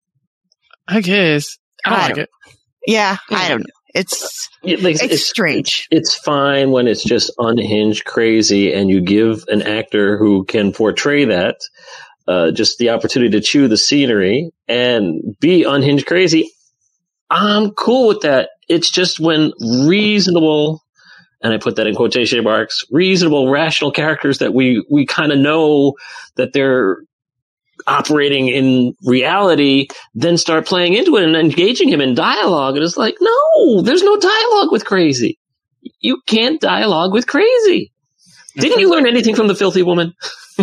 I guess. I don't I like don't, it. Yeah, I don't know. It's, it, like, it's, it's strange. It's, it's fine when it's just unhinged crazy and you give an actor who can portray that uh, just the opportunity to chew the scenery and be unhinged crazy. I'm cool with that. It's just when reasonable, and I put that in quotation marks, reasonable, rational characters that we, we kind of know that they're operating in reality, then start playing into it and engaging him in dialogue. And it's like, no, there's no dialogue with crazy. You can't dialogue with crazy. Didn't you learn anything from the filthy woman?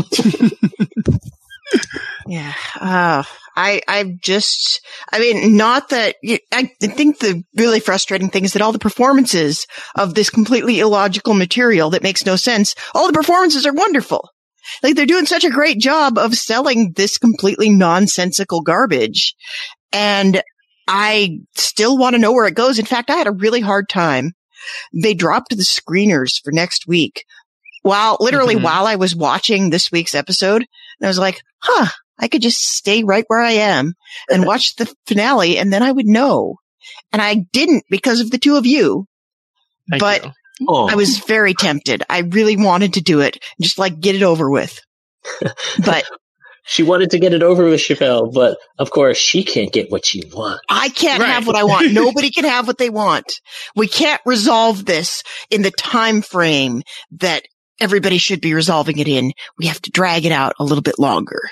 Yeah. Uh, I, I just, I mean, not that, I think the really frustrating thing is that all the performances of this completely illogical material that makes no sense, all the performances are wonderful. Like, they're doing such a great job of selling this completely nonsensical garbage. And I still want to know where it goes. In fact, I had a really hard time. They dropped the screeners for next week while literally mm-hmm. while I was watching this week's episode. And I was like, huh, I could just stay right where I am and watch the finale. And then I would know. And I didn't because of the two of you. Thank but you. Oh. I was very tempted. I really wanted to do it. Just like get it over with. But she wanted to get it over with, Chappelle, but of course she can't get what she wants. I can't Right. have what I want. Nobody can have what they want. We can't resolve this in the time frame that everybody should be resolving it in. We have to drag it out a little bit longer.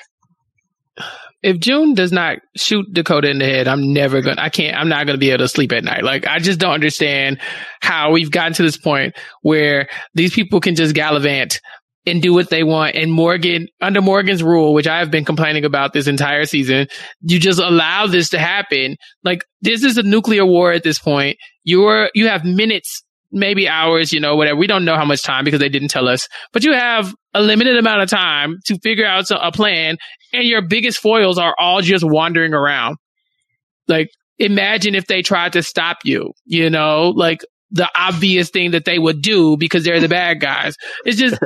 If June does not shoot Dakota in the head, I'm never gonna, I can't, I'm not gonna be able to sleep at night. Like, I just don't understand how we've gotten to this point where these people can just gallivant and do what they want. And Morgan, under Morgan's rule, which I have been complaining about this entire season, you just allow this to happen. Like, this is a nuclear war at this point. You're, you have minutes, maybe hours, you know, whatever. We don't know how much time because they didn't tell us, but you have a limited amount of time to figure out a plan, and your biggest foils are all just wandering around. Like, imagine if they tried to stop you, you know, like the obvious thing that they would do because they're the bad guys. It's just,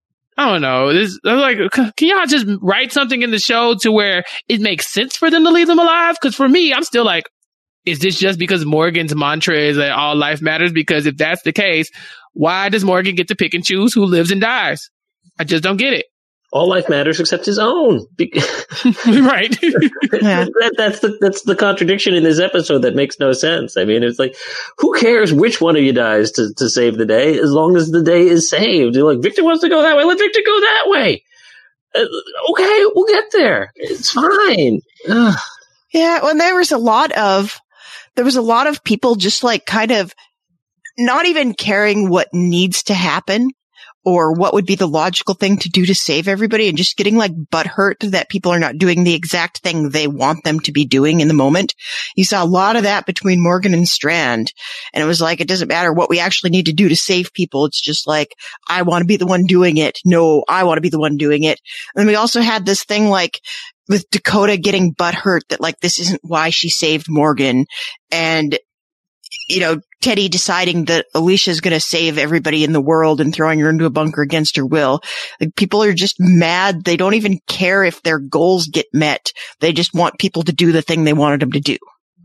I don't know. This, I'm like, can y'all just write something in the show to where it makes sense for them to leave them alive? Because for me, I'm still like, is this just because Morgan's mantra is that all life matters? Because if that's the case, why does Morgan get to pick and choose who lives and dies? I just don't get it. All life matters except his own. Be- Right. Yeah. that, that's the that's the contradiction in this episode that makes no sense. I mean, it's like, who cares which one of you dies to, to save the day, as long as the day is saved. You're like, Victor wants to go that way. Let Victor go that way. Uh, okay, we'll get there. It's fine. Ugh. Yeah. Well, there was a lot of, there was a lot of people just like kind of not even caring what needs to happen or what would be the logical thing to do to save everybody, and just getting like butthurt that people are not doing the exact thing they want them to be doing in the moment. You saw a lot of that between Morgan and Strand. And it was like, it doesn't matter what we actually need to do to save people. It's just like, I want to be the one doing it. No, I want to be the one doing it. And then we also had this thing like with Dakota getting butthurt that like, this isn't why she saved Morgan. And, you know, Teddy deciding that Alicia's going to save everybody in the world and throwing her into a bunker against her will. Like, people are just mad. They don't even care if their goals get met. They just want people to do the thing they wanted them to do.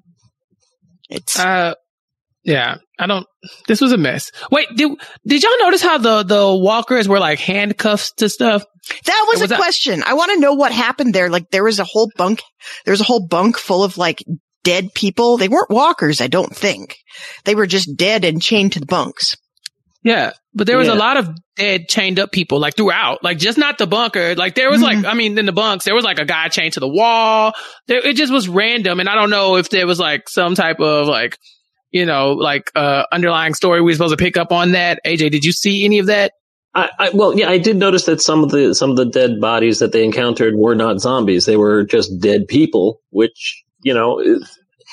It's Uh, yeah, I don't, this was a mess. Wait, did, did y'all notice how the, the walkers were like handcuffs to stuff? that was, was a that- question. I want to know what happened there. Like, there was a whole bunk, there was a whole bunk full of like dead people. They weren't walkers, I don't think. They were just dead and chained to the bunks. Yeah, but there was Yeah. a lot of dead, chained up people, like throughout, like just not the bunker. Like there was Mhm. like, I mean, in the bunks, there was like a guy chained to the wall. There, it just was random. And I don't know if there was like some type of like, you know, like, uh, underlying story we were supposed to pick up on that. A J, did you see any of that? I, I, well, yeah, I did notice that some of the some of the dead bodies that they encountered were not zombies; they were just dead people. Which, you know, it,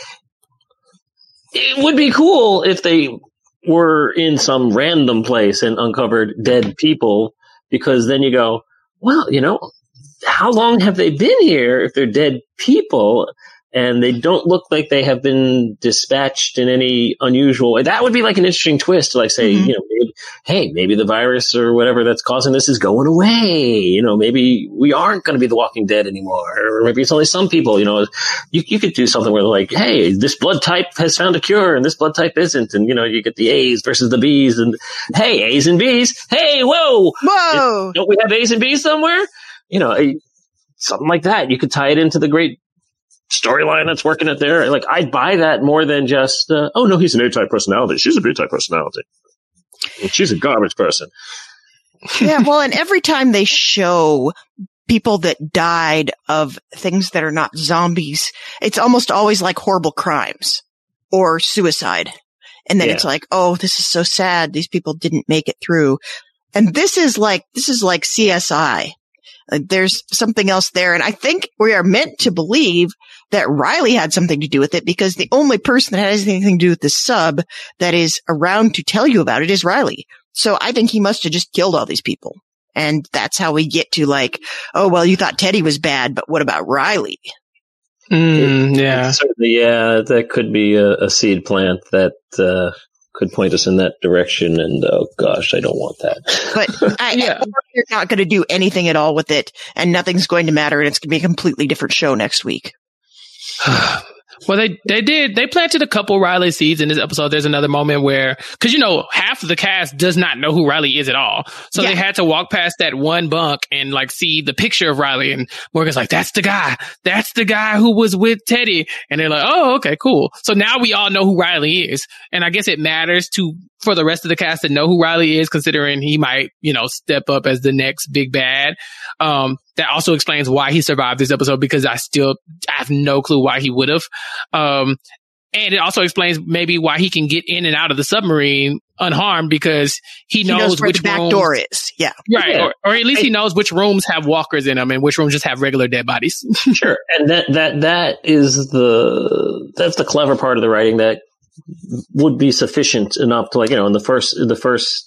it would be cool if they were in some random place and uncovered dead people, because then you go, well, you know, how long have they been here if they're dead people? And they don't look like they have been dispatched in any unusual way. That would be like an interesting twist to like say, Mhm. you know, maybe, hey, maybe the virus or whatever that's causing this is going away. You know, maybe we aren't going to be the Walking Dead anymore. Or maybe it's only some people, you know, you, you could do something where like, hey, this blood type has found a cure and this blood type isn't. And, you know, you get the A's versus the B's and hey, A's and B's. Hey, whoa. Whoa! Don't we have A's and B's somewhere? You know, a, something like that. You could tie it into the great storyline that's working it there. Like, I'd buy that more than just, uh, oh no, he's an A-type personality. She's a B-type personality. And she's a garbage person. Yeah, well, and every time they show people that died of things that are not zombies, it's almost always like horrible crimes or suicide. And then Yeah. it's like, oh, this is so sad. These people didn't make it through. And this is like, this is like C S I. Uh, there's something else there. And I think we are meant to believe that Riley had something to do with it, because the only person that has anything to do with the sub that is around to tell you about it is Riley. So I think he must have just killed all these people. And that's how we get to like, oh, well, you thought Teddy was bad, but what about Riley? Mm, yeah. Certainly, yeah, that could be a, a seed plant that uh, could point us in that direction. And oh gosh, I don't want that. But I, Yeah. or you're not going to do anything at all with it, and nothing's going to matter, and it's going to be a completely different show next week. Well, they they did. They planted a couple Riley seeds in this episode. There's another moment where, because, you know, half of the cast does not know who Riley is at all. So yeah. they had to walk past that one bunk and like see the picture of Riley. And Morgan's like, that's the guy. That's the guy who was with Teddy. And they're like, oh, okay, cool. So now we all know who Riley is. And I guess it matters to for the rest of the cast to know who Riley is, considering he might, you know, step up as the next big bad. Um, that also explains why he survived this episode, because I still I have no clue why he would have. Um, and it also explains maybe why he can get in and out of the submarine unharmed, because he, he knows, knows where which the back rooms, door is. Yeah. Right. Yeah. Or, or at least he knows which rooms have walkers in them and which rooms just have regular dead bodies. Sure. And that, that, that is the, that's the clever part of the writing that would be sufficient enough to, like, you know, in the first, the first,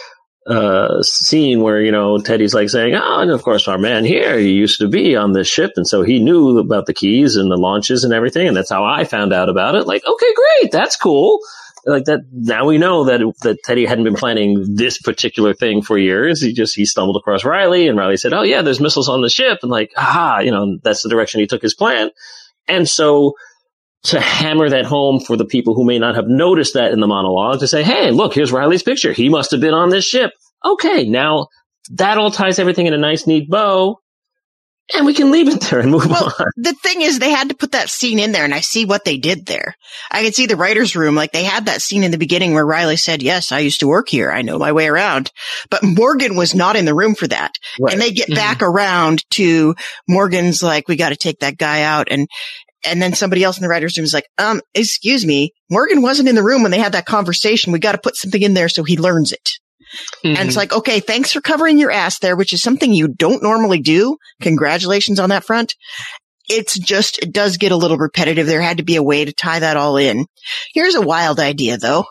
uh, scene where, you know, Teddy's like saying, oh, and of course our man here, he used to be on this ship. And so he knew about the keys and the launches and everything. And that's how I found out about it. Like, okay, great. That's cool. Like that. Now we know that, that Teddy hadn't been planning this particular thing for years. He just, he stumbled across Riley, and Riley said, oh yeah, there's missiles on the ship. And like, aha, you know, that's the direction he took his plan. And so, to hammer that home for the people who may not have noticed that in the monologue, to say, hey, look, here's Riley's picture. He must have been on this ship. Okay, now that all ties everything in a nice, neat bow, and we can leave it there and move well, on. The thing is, they had to put that scene in there, and I see what they did there. I could see the writer's room. Like, they had that scene in the beginning where Riley said, yes, I used to work here. I know my way around. But Morgan was not in the room for that. Right. And they get mm-hmm. back around to Morgan's like, we got to take that guy out. And And then somebody else in the writer's room is like, um, excuse me, Morgan wasn't in the room when they had that conversation. We got to put something in there so he learns it. Mm-hmm. And it's like, okay, thanks for covering your ass there, which is something you don't normally do. Congratulations on that front. It's just, it does get a little repetitive. There had to be a way to tie that all in. Here's a wild idea, though.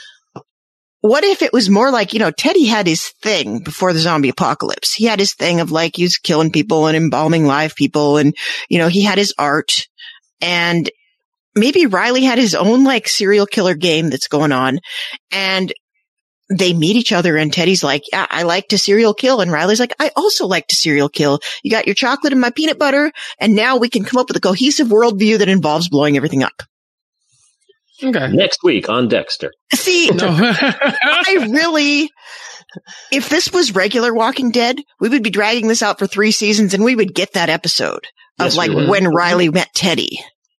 What if it was more like, you know, Teddy had his thing before the zombie apocalypse. He had his thing of like, he was killing people and embalming live people. And, you know, he had his art. And maybe Riley had his own like serial killer game that's going on, and they meet each other, and Teddy's like, yeah, I like to serial kill. And Riley's like, I also like to serial kill. You got your chocolate and my peanut butter. And now we can come up with a cohesive worldview that involves blowing everything up. Okay. Next week on Dexter. See, no. I really, if this was regular Walking Dead, we would be dragging this out for three seasons, and we would get that episode of yes, like when Riley met Teddy.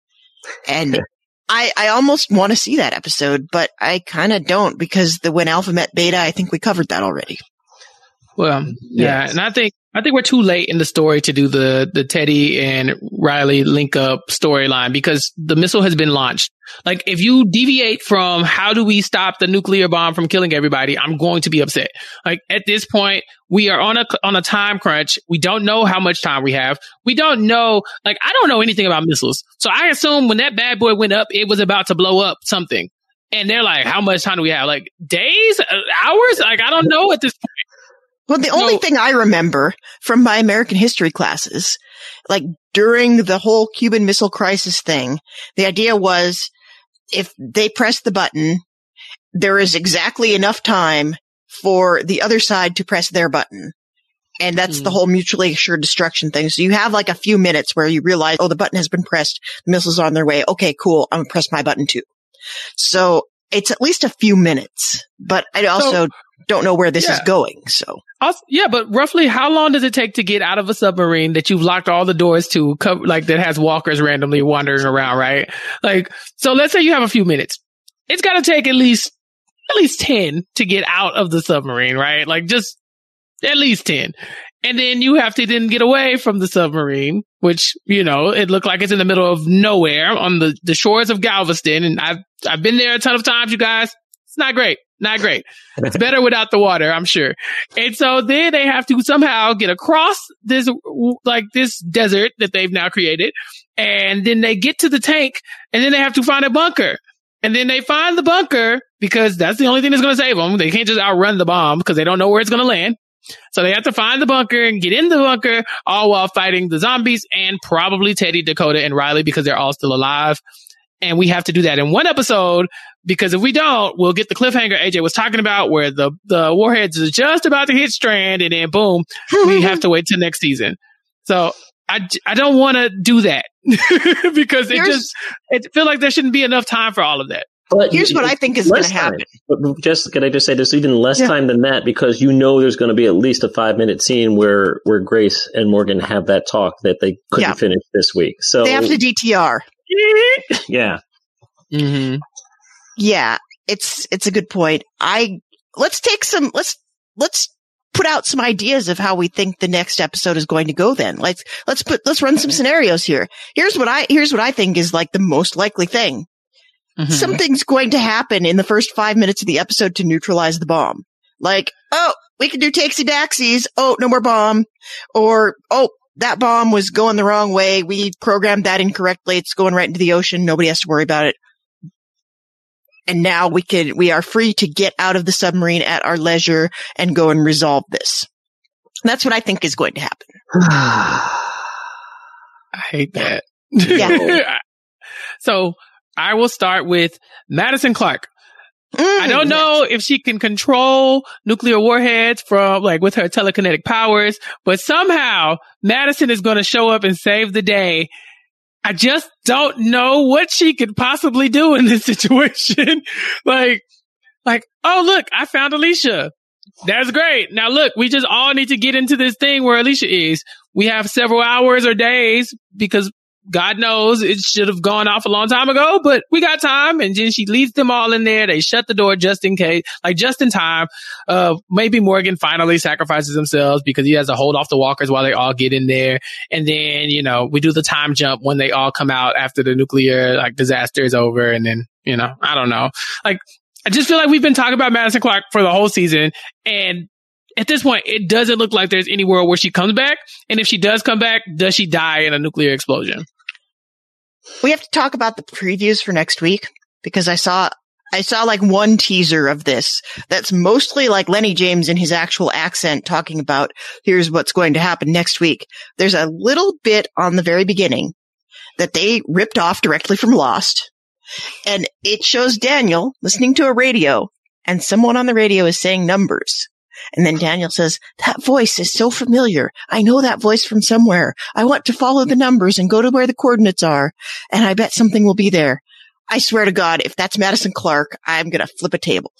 And I, I almost want to see that episode, but I kind of don't, because the when Alpha met Beta, I think we covered that already. Well, yeah, yes. And I think I think we're too late in the story to do the the Teddy and Riley link up storyline, because the missile has been launched. Like, if you deviate from how do we stop the nuclear bomb from killing everybody, I'm going to be upset. Like, at this point, we are on a on a time crunch. We don't know how much time we have. We don't know. Like, I don't know anything about missiles, so I assume when that bad boy went up, it was about to blow up something. And they're like, how much time do we have? Like, days, hours? Like, I don't know at this point. Well, the only no. thing I remember from my American history classes, like during the whole Cuban Missile Crisis thing, the idea was if they press the button, there is exactly enough time for the other side to press their button. And that's mm. the whole mutually assured destruction thing. So you have like a few minutes where you realize, oh, the button has been pressed. The missile's on their way. Okay, cool. I'm going to press my button too. So it's at least a few minutes, but I also so, don't know where this yeah. is going. So also, yeah, but roughly how long does it take to get out of a submarine that you've locked all the doors to, cover, like that has walkers randomly wandering around, right? Like, so let's say you have a few minutes. It's got to take at least at least ten to get out of the submarine, right? Like, just at least ten. And then you have to then get away from the submarine, which, you know, it looked like it's in the middle of nowhere on the, the shores of Galveston. And I've, I've been there a ton of times, you guys. It's not great. Not great. It's better without the water, I'm sure. And so then they have to somehow get across this, like this desert that they've now created. And then they get to the tank, and then they have to find a bunker. And then they find the bunker because that's the only thing that's going to save them. They can't just outrun the bomb because they don't know where it's going to land. So they have to find the bunker and get in the bunker, all while fighting the zombies and probably Teddy, Dakota, and Riley, because they're all still alive. And we have to do that in one episode, because if we don't, we'll get the cliffhanger A J was talking about, where the, the warheads is just about to hit Strand, and then boom, we have to wait till next season. So I, I don't want to do that. because it Here's, just, it feel like there shouldn't be enough time for all of that. But here's what I think is going to happen. But just, can I just say there's even less yeah. time than that, because you know there's going to be at least a five minute scene where, where Grace and Morgan have that talk that they couldn't yeah. finish this week. So they have to D T R. Yeah. Mm-hmm. Yeah, it's it's a good point. I let's take some let's let's put out some ideas of how we think the next episode is going to go. Then let's let's put let's run some scenarios here. Here's what I here's what I think is like the most likely thing. Mm-hmm. Something's going to happen in the first five minutes of the episode to neutralize the bomb. Like, oh, we can do takesy daxies. Oh, no more bomb. Or, oh, that bomb was going the wrong way. We programmed that incorrectly. It's going right into the ocean. Nobody has to worry about it. And now we can, we are free to get out of the submarine at our leisure and go and resolve this. That's what I think is going to happen. I hate that. Yeah. So I will start with Madison Clark. Mm, I don't know yes. if she can control nuclear warheads from like with her telekinetic powers, but somehow Madison is going to show up and save the day. I just don't know what she could possibly do in this situation. like, like, oh, look, I found Alicia. That's great. Now, look, we just all need to get into this thing where Alicia is. We have several hours or days because God knows it should have gone off a long time ago, but we got time. And then she leaves them all in there. They shut the door just in case, like just in time. Uh, maybe Morgan finally sacrifices themselves because he has to hold off the walkers while they all get in there. And then, you know, we do the time jump when they all come out after the nuclear like disaster is over. And then, you know, I don't know. Like, I just feel like we've been talking about Madison Clark for the whole season. And at this point, it doesn't look like there's any world where she comes back. And if she does come back, does she die in a nuclear explosion? We have to talk about the previews for next week because I saw, I saw like one teaser of this that's mostly like Lenny James in his actual accent talking about here's what's going to happen next week. There's a little bit on the very beginning that they ripped off directly from Lost, and it shows Daniel listening to a radio and someone on the radio is saying numbers. And then Daniel says, that voice is so familiar. I know that voice from somewhere. I want to follow the numbers and go to where the coordinates are. And I bet something will be there. I swear to God, if that's Madison Clark, I'm going to flip a table.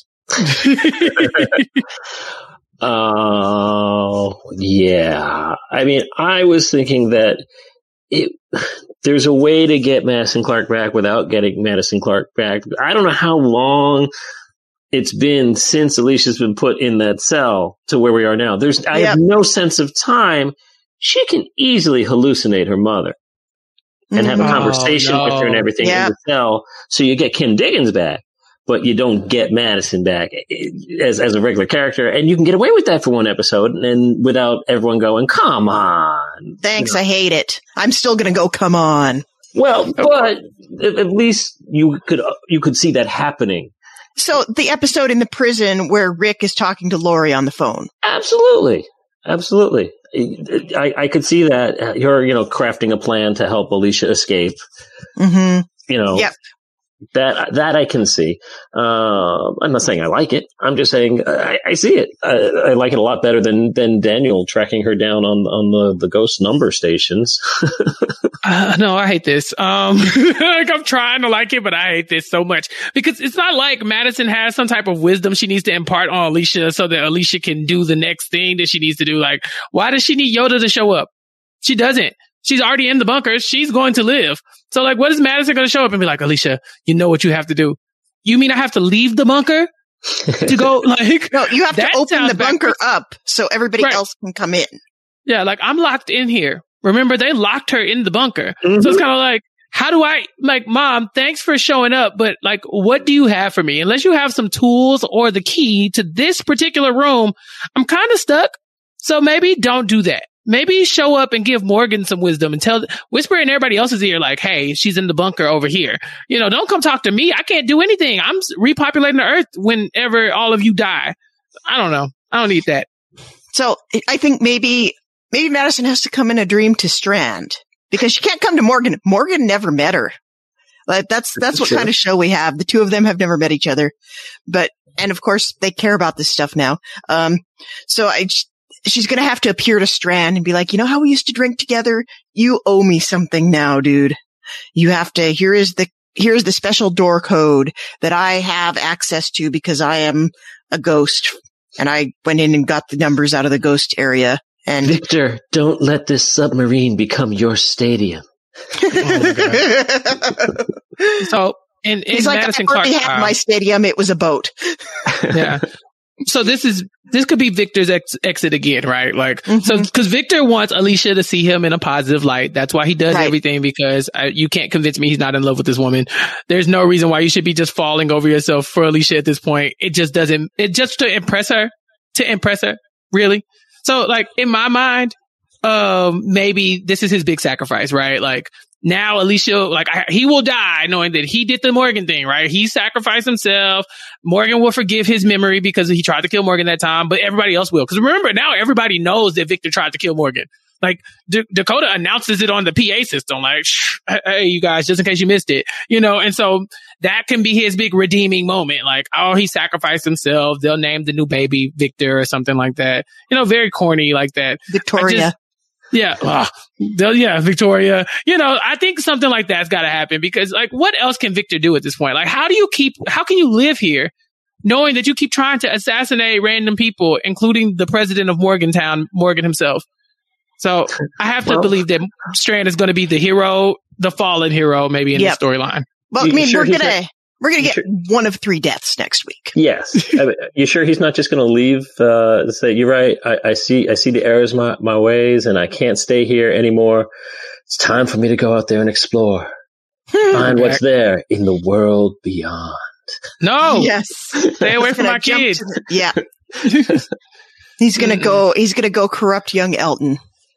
Oh, yeah. I mean, I was thinking that it, there's a way to get Madison Clark back without getting Madison Clark back. I don't know how long it's been since Alicia's been put in that cell to where we are now. There's, I yep. have no sense of time. She can easily hallucinate her mother and have a conversation oh, no. with her and everything yep. in the cell. So you get Kim Diggins back, but you don't get Madison back as, as a regular character. And you can get away with that for one episode and, and without everyone going, come on. Thanks. You know? I hate it. I'm still going to go, come on. Well, but at least you could, you could see that happening. So the episode in the prison where Rick is talking to Lori on the phone. Absolutely. Absolutely. I, I could see that. You're, you know, crafting a plan to help Alicia escape. Mm-hmm. You know, yep. that, that I can see. Uh, I'm not saying I like it. I'm just saying I, I see it. I, I like it a lot better than, than Daniel tracking her down on, on the, the ghost number stations. uh, no, I hate this. Um, like I'm trying to like it, but I hate this so much because it's not like Madison has some type of wisdom she needs to impart on Alicia so that Alicia can do the next thing that she needs to do. Like, why does she need Yoda to show up? She doesn't. She's already in the bunker. She's going to live. So like, what is Madison going to show up and be like, Alicia, you know what you have to do? You mean I have to leave the bunker to go like, no, you have to open the bunker backwards. Up so everybody right. else can come in. Yeah. Like I'm locked in here. Remember they locked her in the bunker. Mm-hmm. So it's kind of like, how do I like, Mom, thanks for showing up, but like, what do you have for me? Unless you have some tools or the key to this particular room, I'm kind of stuck. So maybe don't do that. Maybe show up and give Morgan some wisdom and tell, whisper in everybody else's ear, like, hey, she's in the bunker over here. You know, don't come talk to me. I can't do anything. I'm repopulating the earth whenever all of you die. I don't know. I don't need that. So I think maybe, maybe Madison has to come in a dream to Strand because she can't come to Morgan. Morgan never met her. Like that's, that's what kind of show we have. The two of them have never met each other, but, and of course they care about this stuff now. Um, so I just, she's going to have to appear to Strand and be like, you know how we used to drink together? You owe me something now, dude. You have to, here is the, here's the special door code that I have access to because I am a ghost. And I went in and got the numbers out of the ghost area. And Victor, don't let this submarine become your stadium. Oh my God. So, in, in he's like, Madison I already Clark, had uh, my stadium. It was a boat. Yeah. So this is, this could be Victor's ex- exit again, right? Like, Mm-hmm. so, cause Victor wants Alicia to see him in a positive light. That's why he does Right. everything, because I, you can't convince me he's not in love with this woman. There's no reason why you should be just falling over yourself for Alicia at this point. It just doesn't, it just to impress her, to impress her, really. So like in my mind, um, maybe this is his big sacrifice, right? Like, now Alicia, like I, he will die knowing that he did the Morgan thing, right? He sacrificed himself. Morgan will forgive his memory because he tried to kill Morgan that time, but everybody else will. Because remember, now everybody knows that Victor tried to kill Morgan. Like D- Dakota announces it on the P A system, like, Shh, hey, you guys, just in case you missed it, you know? And so that can be his big redeeming moment. Like, oh, he sacrificed himself. They'll name the new baby Victor or something like that. You know, very corny like that. Victoria. Yeah. Uh, yeah, Victoria. You know, I think something like that's got to happen because, like, what else can Victor do at this point? Like, how do you keep, how can you live here knowing that you keep trying to assassinate random people, including the president of Morgantown, Morgan himself? So I have to Well, believe that Strand is going to be the hero, the fallen hero, maybe in Yep. the storyline. Well, I You mean, sure we're he's gonna not- we're gonna you get sure- one of three deaths next week. Yes. I mean, you sure he's not just going to leave? Uh, say you're right. I, I see. I see the errors my my ways, and I can't stay here anymore. It's time for me to go out there and explore, find what's there in the world beyond. No, Yes. stay away He's from gonna my jump kids. to the- yeah. He's gonna go. He's gonna go corrupt young Elton.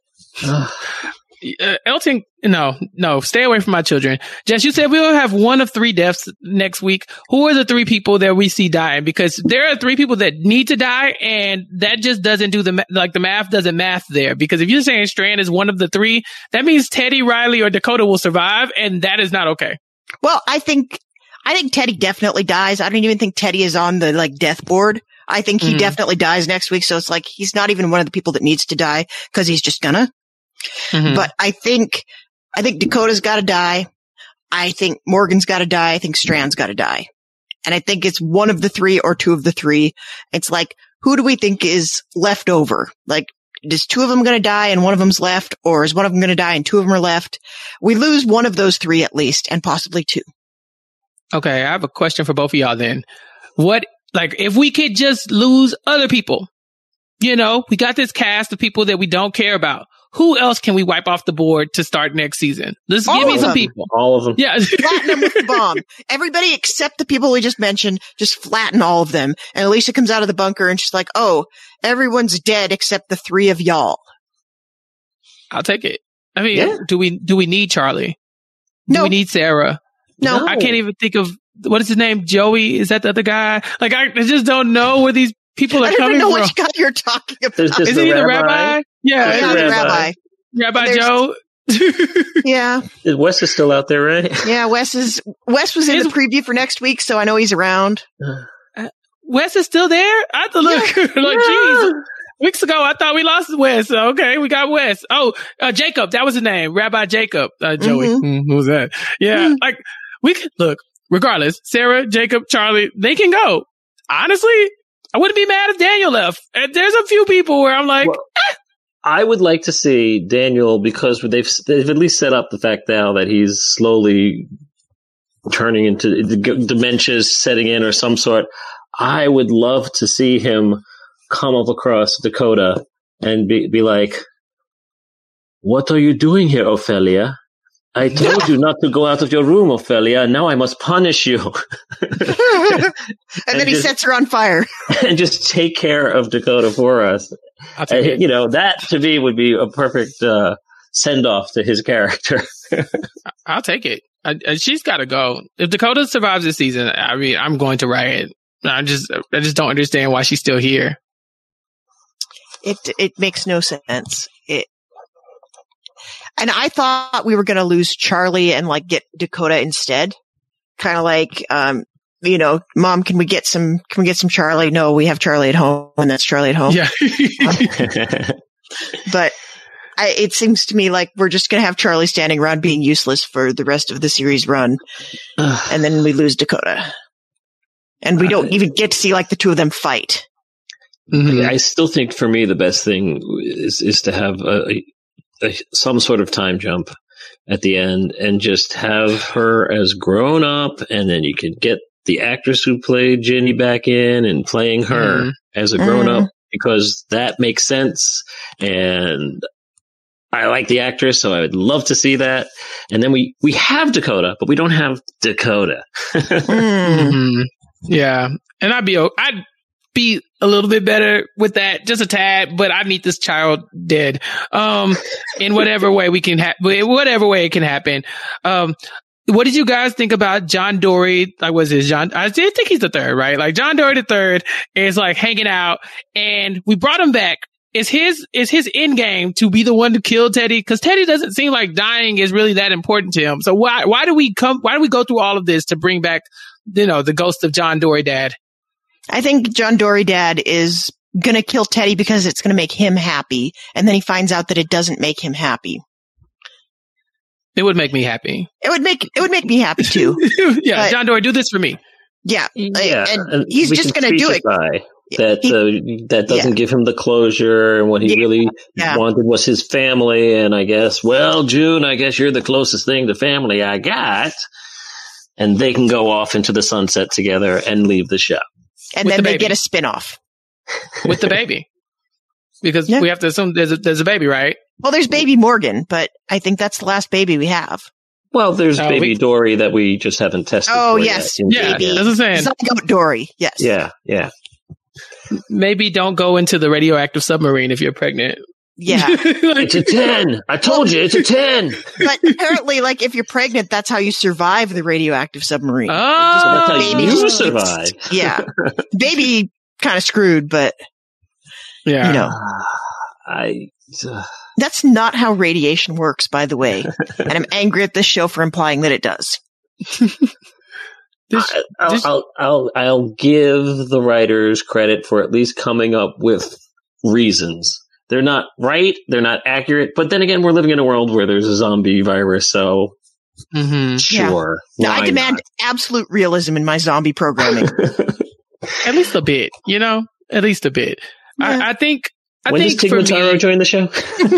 Uh, Elton, no, no, stay away from my children. Jess, you said we will have one of three deaths next week. Who are the three people that we see dying? Because there are three people that need to die, and that just doesn't do the ma- like the math doesn't math there. Because if you're saying Strand is one of the three, that means Teddy, Riley, or Dakota will survive, and that is not okay. Well, I think I think Teddy definitely dies. I don't even think Teddy is on the like death board. I think he Mhm. definitely dies next week. So it's like he's not even one of the people that needs to die because he's just gonna. Mhm. But I think I think Dakota's got to die. I think Morgan's got to die. I think Strand's got to die. And I think it's one of the three or two of the three. It's like, who do we think is left over? Like, is two of them going to die and one of them's left? Or is one of them going to die and two of them are left? We lose one of those three at least, and possibly two. Okay, I have a question for both of y'all then. What, like, if we could just lose other people, you know, we got this cast of people that we don't care about. Who else can we wipe off the board to start next season? Let's All give me of some them. people. All of them. Yeah. Flatten them with the bomb. Everybody except the people we just mentioned, just flatten all of them. And Alicia comes out of the bunker and she's like, oh, everyone's dead except the three of y'all. I'll take it. I mean, Yeah. do we, do we need Charlie? Do No. we need Sarah? No. I can't even think of, what is his name? Joey? Is that the other guy? Like, I just don't know where these people are I don't coming even know from. which guy you're talking about. There's just Is the he the rabbi. rabbi? Yeah. Yeah, Yeah, is the it rabbi. rabbi. Rabbi There's- Joe. Yeah. Wes is still out there, right? Yeah, Wes is Wes was in Is- the preview for next week, so I know he's around. Wes is still there? I had to look. like, geez. Weeks ago, I thought we lost Wes. Okay, we got Wes. Oh, uh, Jacob. That was his name. Rabbi Jacob. Uh, Joey. Mhm. Mm, who was that? Yeah. Mm. Like, we could, look, regardless, Sarah, Jacob, Charlie, they can go. Honestly, I wouldn't be mad if Daniel left. And there's a few people where I'm like, Well, I would like to see Daniel, because they've they've at least set up the fact now that he's slowly turning into the g- dementia's setting in or some sort. I would love to see him come up across Dakota and be be like, "What are you doing here, Ophelia? I told you not to go out of your room, Ophelia, and now I must punish you." And then he just- sets her on fire. And just take care of Dakota for us. I'll take And, it. you know, that to me would be a perfect uh, send off to his character. I'll take it. I, I, she's got to go. If Dakota survives this season, I mean, I'm going to riot. I just, I just don't understand why she's still here. It it makes no sense. It and I thought we were going to lose Charlie and like get Dakota instead. Kind of like um you know, Mom, can we get some, can we get some Charlie? No, we have Charlie at home, and that's Charlie at home. Yeah. But I, it seems to me like we're just going to have Charlie standing around being useless for the rest of the series run. And then we lose Dakota. And we don't even get to see like the two of them fight. Mm-hmm. I still think for me, the best thing is, is to have a, a, a, some sort of time jump at the end and just have her as grown up. And then you can get the actress who played Ginny back in and playing her mm-hmm. as a grown up, mm-hmm. because that makes sense. And I like the actress, so I would love to see that. And then we, we have Dakota, but we don't have Dakota. mm-hmm. Yeah. And I'd be, I'd be a little bit better with that, just a tad, but I need this child dead. Um, in whatever way we can have, whatever way it can happen. Um, what did you guys think about John Dorie? Like, was it John? I did think he's the third, right? Like John Dorie the third is like hanging out, and we brought him back. Is his, is his end game to be the one to kill Teddy? Cause Teddy doesn't seem like dying is really that important to him. So why, why do we come, why do we go through all of this to bring back, you know, the ghost of John Dorie dad? I think John Dorie dad is going to kill Teddy because it's going to make him happy. And then he finds out that it doesn't make him happy. It would make me happy. It would make, it would make me happy too. Yeah. But, John Dorie, do this for me. Yeah. Yeah. And he's just going to do it. That he, uh, that doesn't yeah. give him the closure, and what he yeah. really yeah. wanted was his family. And I guess, well, June, I guess you're the closest thing to family I got. And they can go off into the sunset together and leave the show. And With then the they get a spinoff. With the baby. Because yeah. we have to assume there's a, there's a baby, right? Well, there's baby Morgan, but I think that's the last baby we have. Well, there's oh, baby we, Dorie that we just haven't tested. Oh, for yes. Yet. Yeah, baby. that's what I'm saying. Zygote Dorie, yes. Yeah, yeah. Maybe don't go into the radioactive submarine if you're pregnant. Yeah. Like, it's a ten. I told you, it's a ten. But apparently, like, if you're pregnant, that's how you survive the radioactive submarine. Oh, just, that's how you survive. Yeah. Baby kind of screwed, but, yeah. you know. I... Uh, that's not how radiation works, by the way. And I'm angry at this show for implying that it does. This, I'll, this, I'll, I'll, I'll give the writers credit for at least coming up with reasons. They're not right, they're not accurate, but then again, we're living in a world where there's a zombie virus, so mm-hmm. sure. Yeah. No, I demand not? absolute realism in my zombie programming. At least a bit, you know? At least a bit. Yeah. I, I think I when think does Tig Notaro join the show?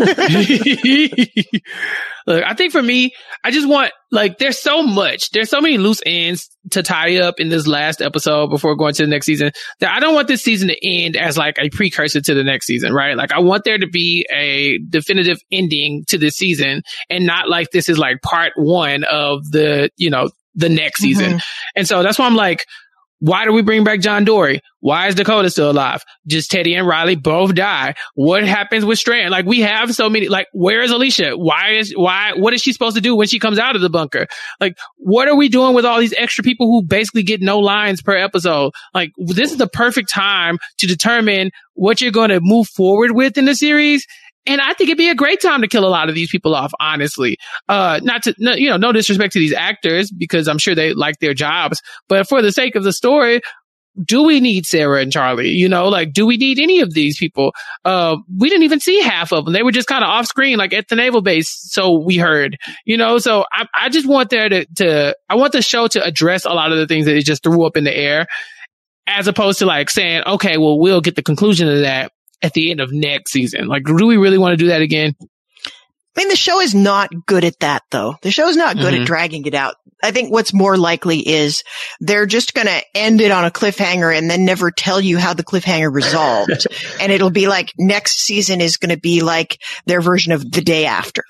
Look, I think for me, I just want, like, there's so much, there's so many loose ends to tie up in this last episode before going to the next season that I don't want this season to end as like a precursor to the next season, right? Like, I want there to be a definitive ending to this season and not like this is like part one of the, you know, the next season. Mm-hmm. And so that's why I'm like, why do we bring back John Dorie? Why is Dakota still alive? Just Teddy and Riley both die. What happens with Strand? Like, we have so many, like, where is Alicia? Why is, why, what is she supposed to do when she comes out of the bunker? Like, what are we doing with all these extra people who basically get no lines per episode? Like, this is the perfect time to determine what you're going to move forward with in the series. And I think it'd be a great time to kill a lot of these people off, honestly. Uh, not to, no, you know, no disrespect to these actors, because I'm sure they like their jobs, but for the sake of the story, do we need Sarah and Charlie? You know, like, do we need any of these people? Uh, we didn't even see half of them. They were just kind of off screen, like at the naval base. So we heard, you know, so I, I just want there to, to, I want the show to address a lot of the things that it just threw up in the air, as opposed to like saying, okay, well, we'll get the conclusion of that at the end of next season. Like, do we really want to do that again? I mean, the show is not good at that, though. The show is not good mm-hmm. at dragging it out. I think what's more likely is they're just going to end it on a cliffhanger and then never tell you how the cliffhanger resolved. And it'll be like next season is going to be like their version of The Day After.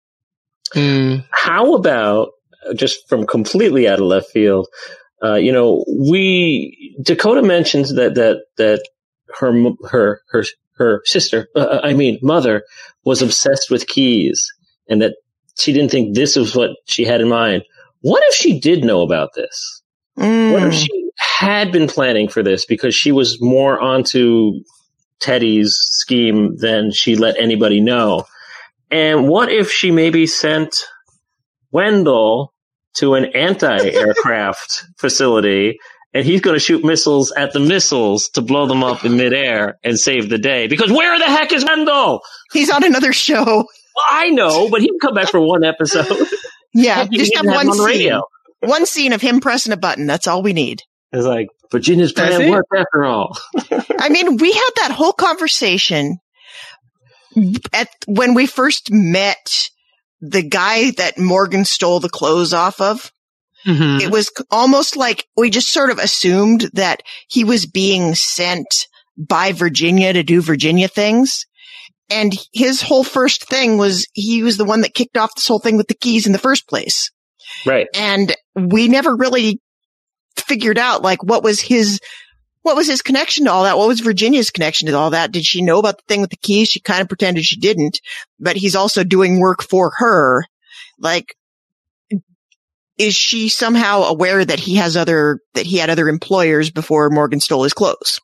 Mm. How about, just from completely out of left field, uh, you know, we, Dakota mentions that, that, that her, her, her, her sister, uh, I mean, mother, was obsessed with keys, and that she didn't think this was what she had in mind. What if she did know about this? Mm. What if she had been planning for this because she was more onto Teddy's scheme than she let anybody know? And what if she maybe sent Wendell to an anti-aircraft facility and he's going to shoot missiles at the missiles to blow them up in midair and save the day. Because where the heck is Wendell? He's on another show. Well, I know, but he can come back for one episode. Yeah, just have one on the scene. radio. One scene of him pressing a button. That's all we need. It's like, Virginia's plan worked after all. I mean, we had that whole conversation at when we first met the guy that Morgan stole the clothes off of. Mm-hmm. It was almost like we just sort of assumed that he was being sent by Virginia to do Virginia things. And his whole first thing was he was the one that kicked off this whole thing with the keys in the first place. Right. And we never really figured out like what was his what was his connection to all that? What was Virginia's connection to all that? Did she know about the thing with the keys? She kind of pretended she didn't, but he's also doing work for her. Like, is she somehow aware that he has other that he had other employers before Morgan stole his clothes?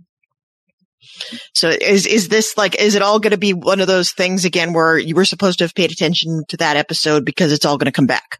So is is this like is it all going to be one of those things again where you were supposed to have paid attention to that episode because it's all going to come back?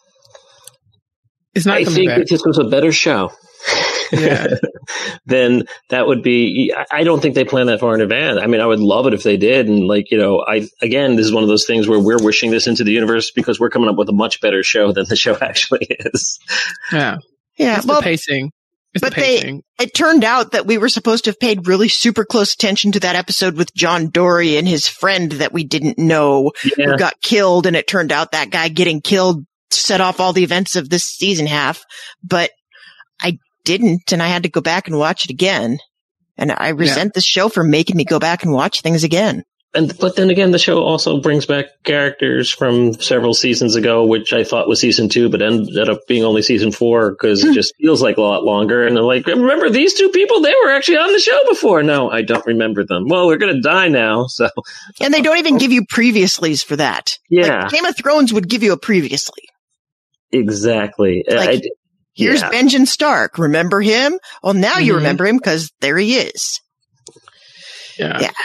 It's not I think back. if this was a better show, yeah. then that would be, I don't think they planned that far in advance. I mean, I would love it if they did. And like, you know, I, again, this is one of those things where we're wishing this into the universe because we're coming up with a much better show than the show actually is. Yeah. Yeah. It's well, the pacing. It's but the pacing. they, it turned out that we were supposed to have paid really super close attention to that episode with John Dory and his friend that we didn't know Yeah. who got killed. And it turned out that guy getting killed set off all the events of this season half, but I didn't, and I had to go back and watch it again. And I resent yeah. the show for making me go back and watch things again. And but then again, the show also brings back characters from several seasons ago, which I thought was season two, but ended up being only season four because it just feels like a lot longer. And they're like, remember these two people? They were actually on the show before. No, I don't remember them. Well, they're going to die now. So, and they don't even give you previouslys for that. Yeah, like, Game of Thrones would give you a previously. Exactly. Like, I, here's yeah. Benjen Stark. Remember him? Well, now mm-hmm. you remember him because there he is. Yeah. Yeah.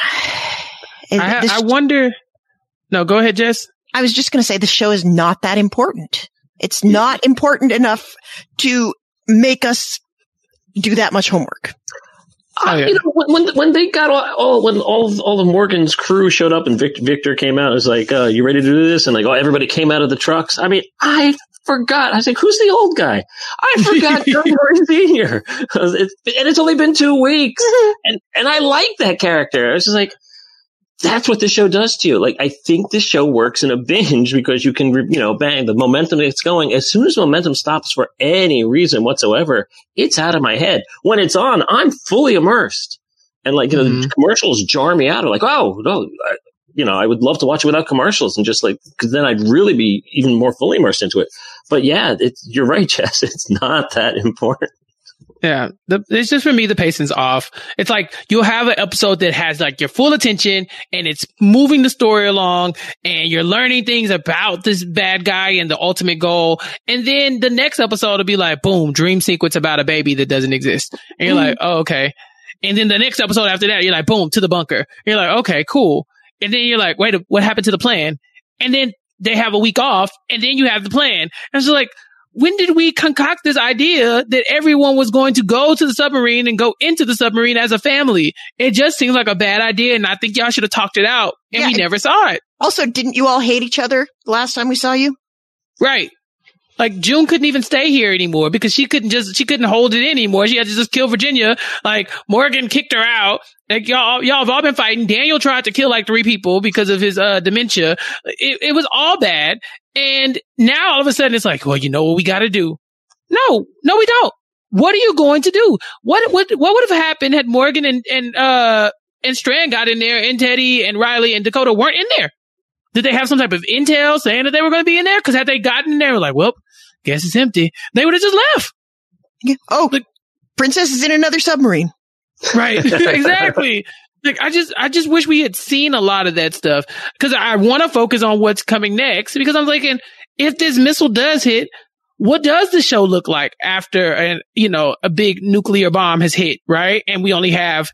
I, I wonder. No, go ahead, Jess. I was just going to say the show is not that important. It's not important enough to make us do that much homework. Oh, yeah. You know, when when they got all, all when all all the Morgan's crew showed up and Victor, Victor came out, it was like, uh, "You ready to do this?" And like, oh, everybody came out of the trucks. I mean, I forgot. I was like, "Who's the old guy?" I forgot John Dory Senior It's, and it's only been two weeks, and and I like that character. I was just like, that's what this show does to you. Like, I think this show works in a binge because you can, you know, bang, the momentum it's going. As soon as momentum stops for any reason whatsoever, it's out of my head. When it's on, I'm fully immersed. And like, you know, mm-hmm. the commercials jar me out. I'm like, oh, no, I, you know, I would love to watch it without commercials and just like, cause then I'd really be even more fully immersed into it. But yeah, it's, you're right, Jess. It's not that important. Yeah, the, it's just for me, the pacing's off. It's like you'll have an episode that has like your full attention and it's moving the story along and you're learning things about this bad guy and the ultimate goal. And then the next episode will be like, boom, dream sequence about a baby that doesn't exist. And you're mm-hmm. like, oh, okay. And then the next episode after that, you're like, boom, to the bunker. And you're like, okay, cool. And then you're like, wait, what happened to the plan? And then they have a week off and then you have the plan. And it's like, when did we concoct this idea that everyone was going to go to the submarine and go into the submarine as a family? It just seems like a bad idea, and I think y'all should have talked it out, and yeah, we never saw it. Also, didn't you all hate each other the last time we saw you? Right. Like, June couldn't even stay here anymore because she couldn't just, she couldn't hold it anymore. She had to just kill Virginia. Like, Morgan kicked her out. Like, y'all, y'all have all been fighting. Daniel tried to kill like three people because of his, uh, dementia. It, it was all bad. And now all of a sudden it's like, well, you know what we gotta do? No, no, we don't. What are you going to do? What, what, what would have happened had Morgan and, and, uh, and Strand got in there and Teddy and Riley and Dakota weren't in there? Did they have some type of intel saying that they were going to be in there? Because had they gotten in there, like, well, guess it's empty. They would have just left. Yeah. Oh, like, Princess is in another submarine. Right. Exactly. Like, I just, I just wish we had seen a lot of that stuff because I want to focus on what's coming next because I'm thinking if this missile does hit, what does the show look like after an, you know, a big nuclear bomb has hit, right? And we only have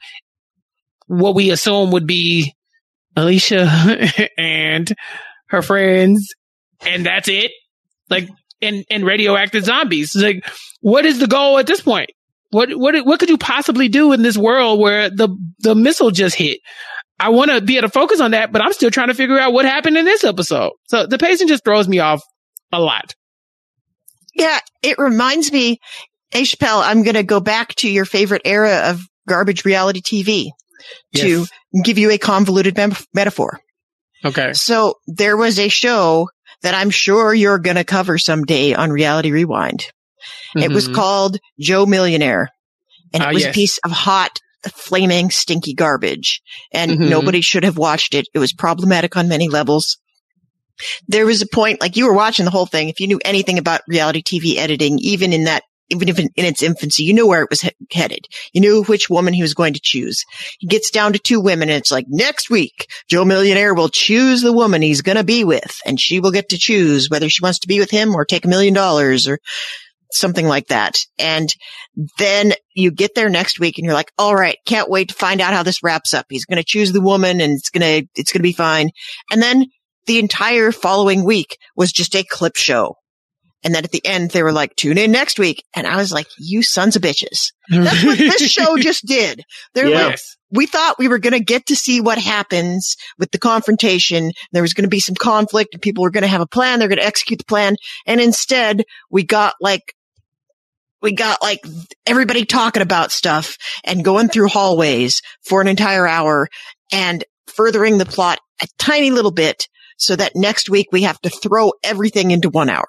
what we assume would be Alicia and her friends, and that's it. Like, and, and radioactive zombies. Like, what is the goal at this point? What what what could you possibly do in this world where the the missile just hit? I want to be able to focus on that, but I'm still trying to figure out what happened in this episode. So the pacing just throws me off a lot. Yeah, it reminds me, hey, Chappelle, I'm going to go back to your favorite era of garbage reality T V to Yes. give you a convoluted mem- metaphor. Okay. So there was a show that I'm sure you're going to cover someday on Reality Rewind. It was Mhm. called Joe Millionaire, and it Ah, was yes. a piece of hot, flaming, stinky garbage, and Mhm. nobody should have watched it. It was problematic on many levels. There was a point, like you were watching the whole thing. If you knew anything about reality T V editing, even in that, even if in, in its infancy, you knew where it was he- headed. You knew which woman he was going to choose. He gets down to two women, and it's like, next week, Joe Millionaire will choose the woman he's going to be with, and she will get to choose whether she wants to be with him or take a million dollars or something like that. And then you get there next week and you're like, all right, can't wait to find out how this wraps up. He's going to choose the woman and it's going to, it's going to be fine. And then the entire following week was just a clip show. And then at the end, they were like, tune in next week. And I was like, you sons of bitches. That's what this show just did. They're Yeah. like, Yes. we thought we were going to get to see what happens with the confrontation. There was going to be some conflict and people were going to have a plan. They're going to execute the plan. And instead we got like, we got like everybody talking about stuff and going through hallways for an entire hour and furthering the plot a tiny little bit so that next week we have to throw everything into one hour.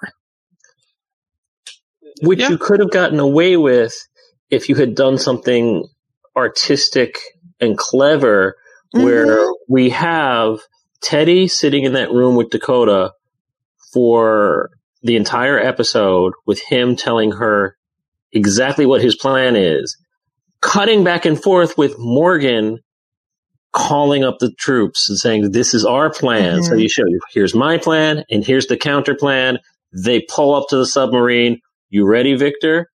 Which Yeah. you could have gotten away with if you had done something artistic and clever, where Mhm. we have Teddy sitting in that room with Dakota for the entire episode with him telling her exactly what his plan is, cutting back and forth with Morgan calling up the troops and saying, this is our plan. So Mhm. you show, here's my plan and here's the counter plan. They pull up to the submarine. You ready, Victor?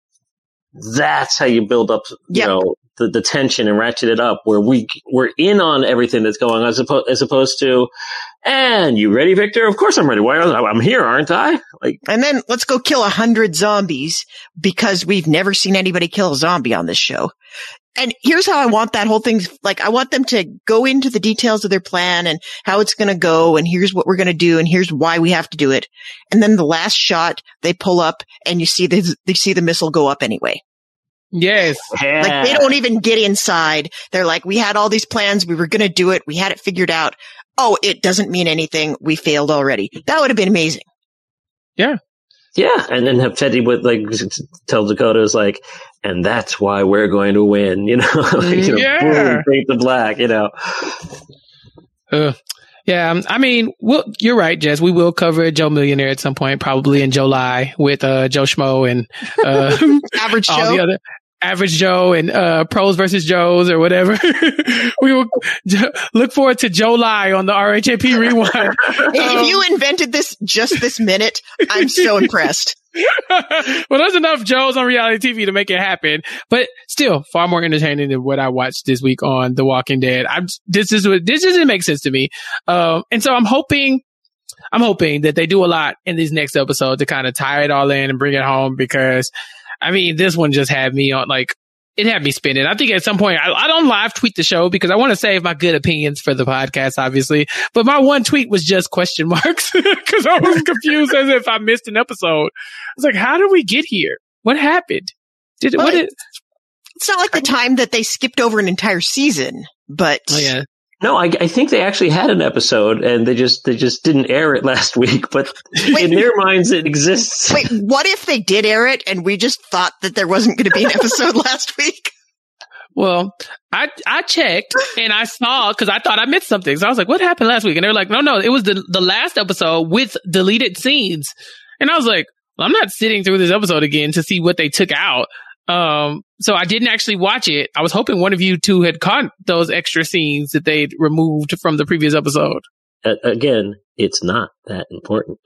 That's how you build up, you Yep. know, the, the tension and ratchet it up, where we we're in on everything that's going on, as opposed as opposed to, and you ready, Victor? Of course I'm ready. Why? I'm here, aren't I? Like, And then let's go kill a hundred zombies because we've never seen anybody kill a zombie on this show. And here's how I want that whole thing. Like, I want them to go into the details of their plan and how it's going to go. And here's what we're going to do. And here's why we have to do it. And then the last shot, they pull up and you see the, they see the missile go up anyway. Yes. yeah. Like, they don't even get inside. They're like, we had all these plans. We were going to do it. We had it figured out. Oh, it doesn't mean anything. We failed already. That would have been amazing. Yeah. Yeah, and then have Teddy with like tell Dakota is like, and that's why we're going to win, you know, like, you know, Yeah. boom, paint the black, you know. Uh, yeah. um, I mean, well, you're right, Jess. We will cover Joe Millionaire at some point, probably in July with uh, Joe Schmo and uh, Average all Joe. the other Average Joe and uh, Pros versus Joes or whatever. We will jo- look forward to July on the R H A P Rewind. If you invented this just this minute, I'm so impressed. Well, there's enough Joes on reality T V to make it happen, but still far more entertaining than what I watched this week on The Walking Dead. I'm this is what this doesn't make sense to me, um, and so I'm hoping, I'm hoping that they do a lot in these next episodes to kind of tie it all in and bring it home, because I mean this one just had me on like. It had me spinning. I think at some point, I, I don't live tweet the show because I want to save my good opinions for the podcast, obviously. But my one tweet was just question marks because I was confused as if I missed an episode. I was like, how did we get here? What happened? Did it, Well, what did, It's not like the time that they skipped over an entire season, but oh yeah. No, I, I think they actually had an episode, and they just they just didn't air it last week. But in their minds, it exists. wait, what if they did air it and we just thought that there wasn't going to be an episode last week? Well, I, I checked and I saw, cause I thought I missed something. So I was like, what happened last week? And they were like, no, no, it was the, the last episode with deleted scenes. And I was like, well, I'm not sitting through this episode again to see what they took out. Um, so I didn't actually watch it. I was hoping one of you two had caught those extra scenes that they'd removed from the previous episode. Uh, again, it's not that important.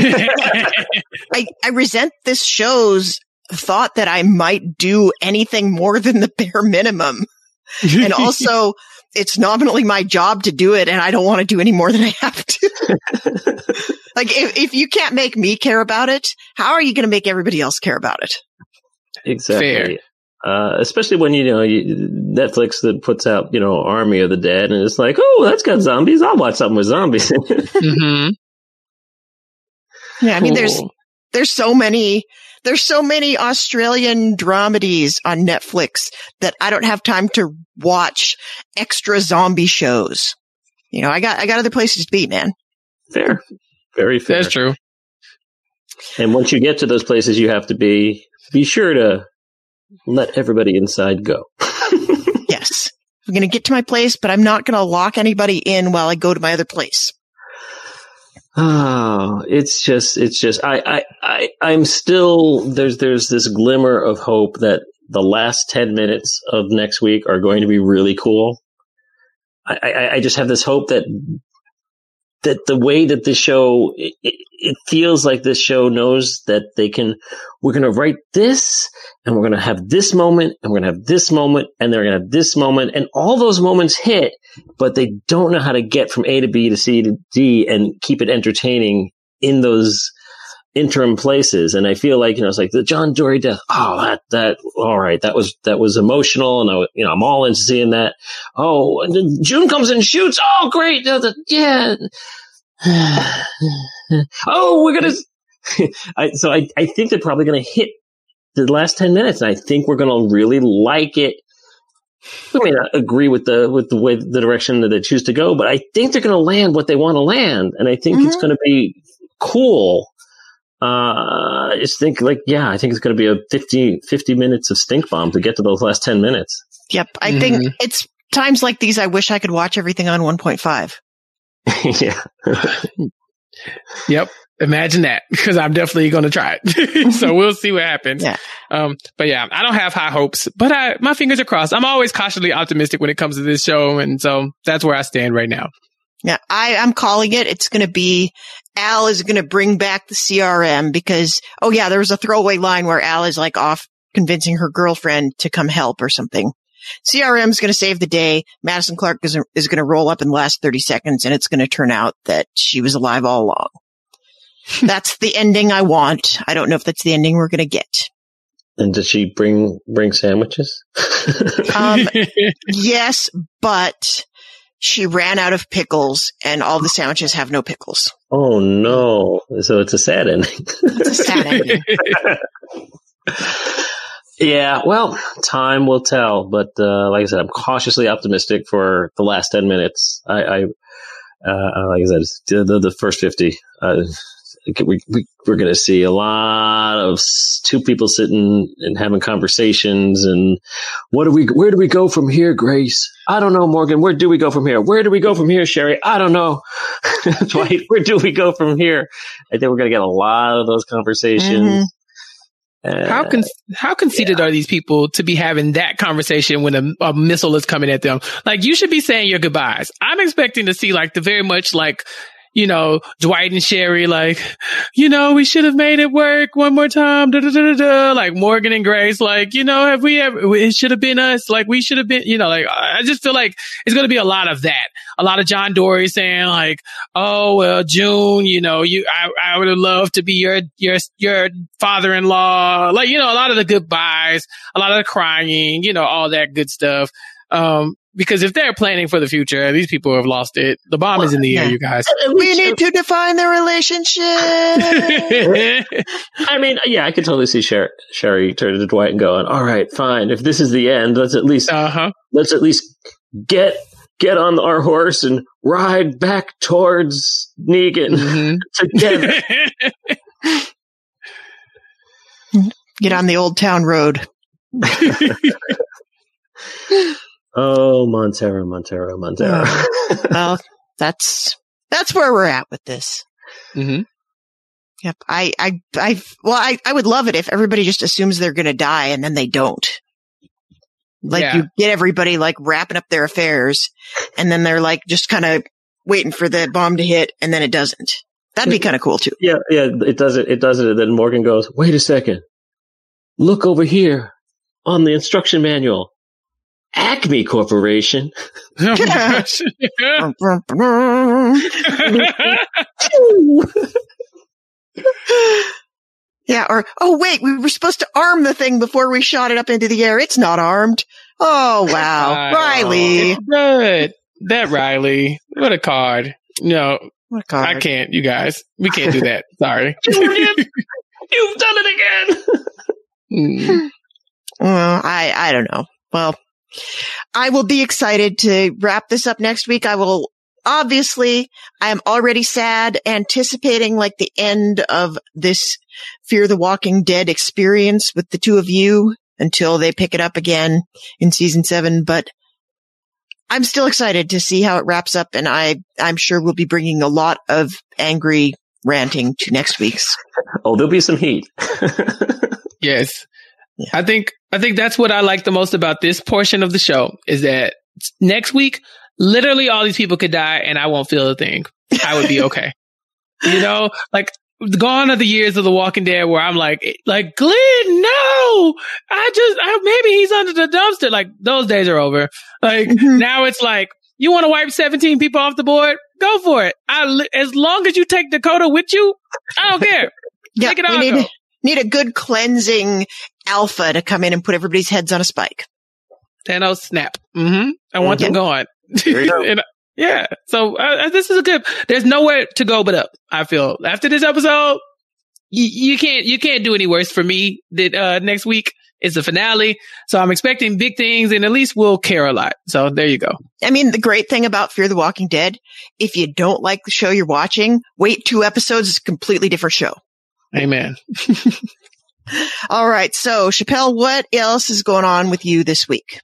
I, I resent this show's thought that I might do anything more than the bare minimum. And also, it's nominally my job to do it, and I don't want to do any more than I have to. Like, if, if you can't make me care about it, how are you going to make everybody else care about it? Exactly. Fair. Uh, especially when, you know, you, Netflix that puts out, you know, Army of the Dead, and it's like, oh, that's got zombies. I'll watch something with zombies. mm-hmm. Yeah, I mean, there's Cool. there's so many there's so many Australian dramedies on Netflix that I don't have time to watch extra zombie shows. You know, I got I got other places to be, man. Fair. Very fair. That's true. And once you get to those places, you have to be be sure to let everybody inside go. Yes. I'm going to get to my place, but I'm not going to lock anybody in while I go to my other place. Oh, it's just, it's just, I, I, I, I'm still, there's, there's this glimmer of hope that the last ten minutes of next week are going to be really cool. I, I, I just have this hope that, that the way that this show, it, it feels like this show knows that they can, we're going to write this, and we're going to have this moment, and we're going to have this moment, and they're going to have this moment, and all those moments hit, but they don't know how to get from A to B to C to D and keep it entertaining in those interim places. And I feel like, you know, it's like the John Dory death. Oh, that, that, all right. That was, that was emotional. And I, you know, I'm all into seeing that. Oh, and then June comes and shoots. Oh, great. Yeah. Oh, we're going to, I, so I, I think they're probably going to hit the last ten minutes. And I think we're going to really like it. I may not agree with the, with the way, the direction that they choose to go, but I think they're going to land what they want to land. And I think mm-hmm. it's going to be cool. Uh, I just think like, yeah, I think it's going to be a fifty, fifty minutes of stink bomb to get to those last ten minutes. Yep. I Mm-hmm. think it's times like these. I wish I could watch everything on one point five. Yeah. Yep. Imagine that, because I'm definitely going to try it. So we'll see what happens. Yeah. Um, but yeah, I don't have high hopes, but I, my fingers are crossed. I'm always cautiously optimistic when it comes to this show. And so that's where I stand right now. Yeah. I, I'm calling it. It's going to be, Al is going to bring back the C R M because, oh yeah, there was a throwaway line where Al is like off convincing her girlfriend to come help or something. C R M is going to save the day. Madison Clark is, is going to roll up in the last thirty seconds, and it's going to turn out that she was alive all along. That's the ending I want. I don't know if that's the ending we're going to get. And did she bring bring sandwiches? Um, yes, but she ran out of pickles, and all the sandwiches have no pickles. Oh no! So it's a sad ending. It's a sad ending. Yeah, well, time will tell. But uh, like I said, I'm cautiously optimistic for the last ten minutes. I, I uh, like I said, the, the first fifty. Uh, we, we we're going to see a lot of two people sitting and having conversations. And what do we? Where do we go from here, Grace? I don't know, Morgan. Where do we go from here? Where do we go from here, Sherry? I don't know. Dwight, where do we go from here? I think we're going to get a lot of those conversations. Mm-hmm. Uh, How con- how conceited yeah. are these people to be having that conversation when a, a missile is coming at them? Like, you should be saying your goodbyes. I'm expecting to see like the very much like, you know, Dwight and Sherry, like, you know, we should have made it work one more time. Da, da, da, da, da. Like Morgan and Grace, like, you know, have we ever, it should have been us. Like, we should have been, you know, like, I just feel like it's going to be a lot of that. A lot of John Dory saying like, oh, well, June, you know, you, I, I would have loved to be your, your, your father-in-law. Like, you know, a lot of the goodbyes, a lot of the crying, you know, all that good stuff. Um, Because if they're planning for the future, these people have lost it. The bomb well, is in the yeah. air, you guys. We need to define the relationship. I mean, yeah, I could totally see Sher- Sherry turning to Dwight and going, all right, fine. If this is the end, let's at least, uh-huh. let's at least get, get on our horse and ride back towards Negan mm-hmm. together. Get on the Old Town Road. Oh, Montero, Montero, Montero. Uh, well, that's that's where we're at with this. Mm-hmm. Yep. I, I, I. Well, I, I would love it if everybody just assumes they're going to die and then they don't. Like yeah. you get everybody like wrapping up their affairs, and then they're like just kind of waiting for the bomb to hit, and then it doesn't. That'd be kind of cool too. Yeah, yeah. It does it. It does it. And then Morgan goes, "Wait a second. Look over here on the instruction manual." Acme Corporation. Oh my gosh. Yeah, or, oh, wait, we were supposed to arm the thing before we shot it up into the air. It's not armed. Oh, wow. Uh, Riley. It's good. That Riley. What a card. No, What a card. I can't, you guys. We can't do that. Sorry. You've done it again. Mm. Well, I, I don't know. Well, I will be excited to wrap this up next week. I will, obviously, I am already sad, anticipating like the end of this Fear the Walking Dead experience with the two of you until they pick it up again in season seven. But I'm still excited to see how it wraps up. And I, I'm sure we'll be bringing a lot of angry ranting to next week's. Oh, there'll be some heat. Yes. Yeah. I think, I think that's what I like the most about this portion of the show is that next week, literally all these people could die and I won't feel a thing. I would be okay. You know, like gone are the years of The Walking Dead where I'm like, like Glenn, no, I just, I, maybe he's under the dumpster. Like those days are over. Like mm-hmm. Now it's like, you want to wipe seventeen people off the board? Go for it. I, as long as you take Dakota with you, I don't care. Yeah, take it all. We need, need a good cleansing alpha to come in and put everybody's heads on a spike. Thanos snap. Mm-hmm. I want mm-hmm. them going. There you go. and, yeah. So uh, this is a good, there's nowhere to go but up. I feel after this episode, you, you can't, you can't do any worse for me that, uh, next week is the finale. So I'm expecting big things and at least we'll care a lot. So there you go. I mean, the great thing about Fear the Walking Dead, if you don't like the show you're watching, wait two episodes. It's a completely different show. Amen. All right. So Chappelle, what else is going on with you this week?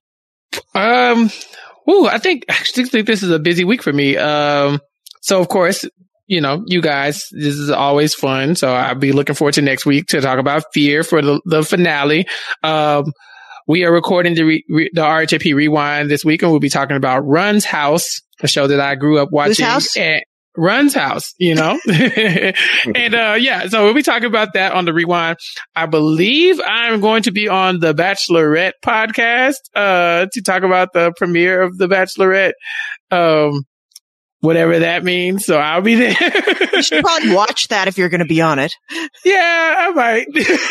Um, Ooh, I think, I actually think this is a busy week for me. Um, so of course, you know, you guys, this is always fun. So I'll be looking forward to next week to talk about Fear for the, the finale. Um, we are recording the, re, re, the R H A P Rewind this week and we'll be talking about Run's House, a show that I grew up watching. Whose house? And Run's house, you know? and, uh, yeah, so we'll be talking about that on the Rewind. I believe I'm going to be on the Bachelorette podcast, uh, to talk about the premiere of the Bachelorette, um, whatever that means. So I'll be there. You should probably watch that if you're going to be on it. Yeah, I might.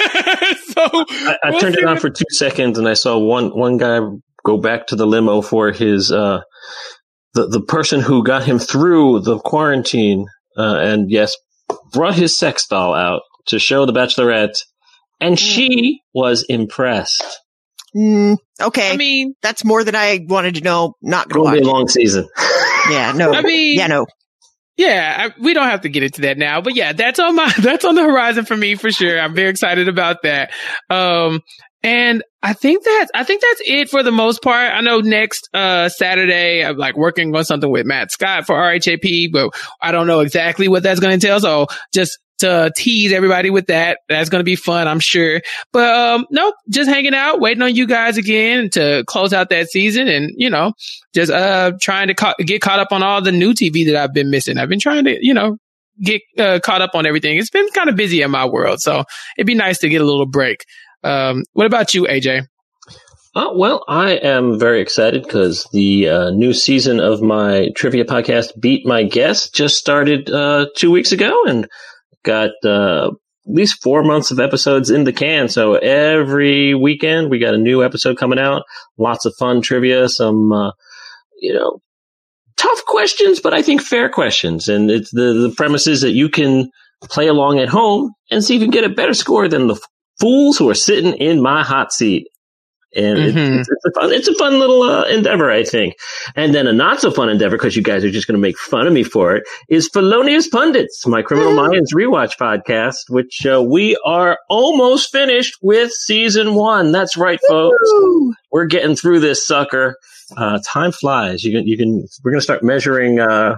so I, I we'll turned it on for two seconds and I saw one, one guy go back to the limo for his, uh, The the person who got him through the quarantine, uh, and yes, brought his sex doll out to show the Bachelorette, and she was impressed. Mm, okay, I mean, that's more than I wanted to know. Not going to be a long season. Yeah, no. I mean, yeah, no. Yeah, I, we don't have to get into that now, but yeah, that's on my that's on the horizon for me for sure. I'm very excited about that. Um, And I think that's, I think that's it for the most part. I know next, uh, Saturday, I'm like working on something with Matt Scott for R H A P, but I don't know exactly what that's going to entail. So just to tease everybody with that, that's going to be fun, I'm sure. But, um, nope, just hanging out, waiting on you guys again to close out that season and, you know, just, uh, trying to ca- get caught up on all the new T V that I've been missing. I've been trying to, you know, get, uh, caught up on everything. It's been kind of busy in my world. So it'd be nice to get a little break. Um, what about you, A J? Uh, well, I am very excited because the uh, new season of my trivia podcast, Beat My Guest, just started uh, two weeks ago and got uh, at least four months of episodes in the can. So every weekend we got a new episode coming out. Lots of fun trivia, some, uh, you know, tough questions, but I think fair questions. And it's the, the premise is that you can play along at home and see if you can get a better score than the fools who are sitting in my hot seat. And mm-hmm. it's, it's, a fun, it's a fun little uh, endeavor, I think. And then a not so fun endeavor, because you guys are just going to make fun of me for it, is Felonious Pundits, my Criminal Minds rewatch podcast, which uh, we are almost finished with season one. That's right, folks. Woo! We're getting through this sucker. Uh, time flies. You can, you can, we're going to start measuring uh,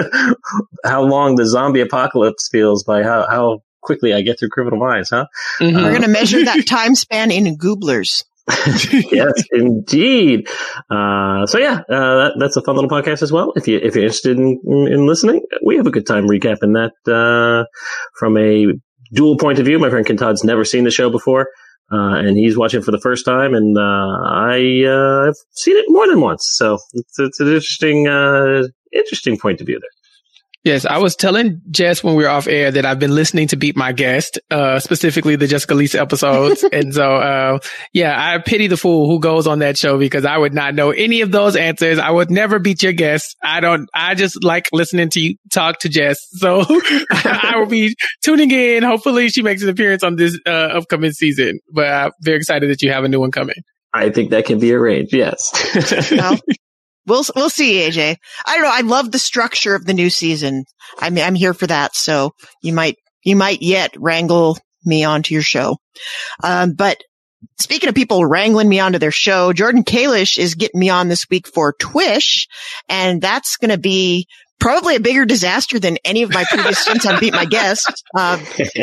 how long the zombie apocalypse feels by how, how quickly I get through Criminal Minds, huh? Mm-hmm. Uh, we're going to measure that time span in Gooblers. Yes, indeed. Uh, so yeah, uh, that, that's a fun little podcast as well. If you, if you're interested in, in listening, we have a good time recapping that, uh, from a dual point of view. My friend Ken Todd's never seen the show before, uh, and he's watching for the first time. And, uh, I, uh, I've seen it more than once. So it's, it's an interesting, uh, interesting point of view there. Yes, I was telling Jess when we were off air that I've been listening to Beat My Guest, uh, specifically the Jessica Lisa episodes. And so, uh, yeah, I pity the fool who goes on that show because I would not know any of those answers. I would never beat your guest. I don't, I just like listening to you talk to Jess. So I will be tuning in. Hopefully she makes an appearance on this, uh, upcoming season, but I'm very excited that you have a new one coming. I think that can be arranged. Yes. Well, We'll we'll see, A J. I don't know. I love the structure of the new season. I'm I'm here for that. So you might you might yet wrangle me onto your show. Um, but speaking of people wrangling me onto their show, Jordan Kalish is getting me on this week for Twish, and that's going to be probably a bigger disaster than any of my previous stints on Beat My Guest. Um,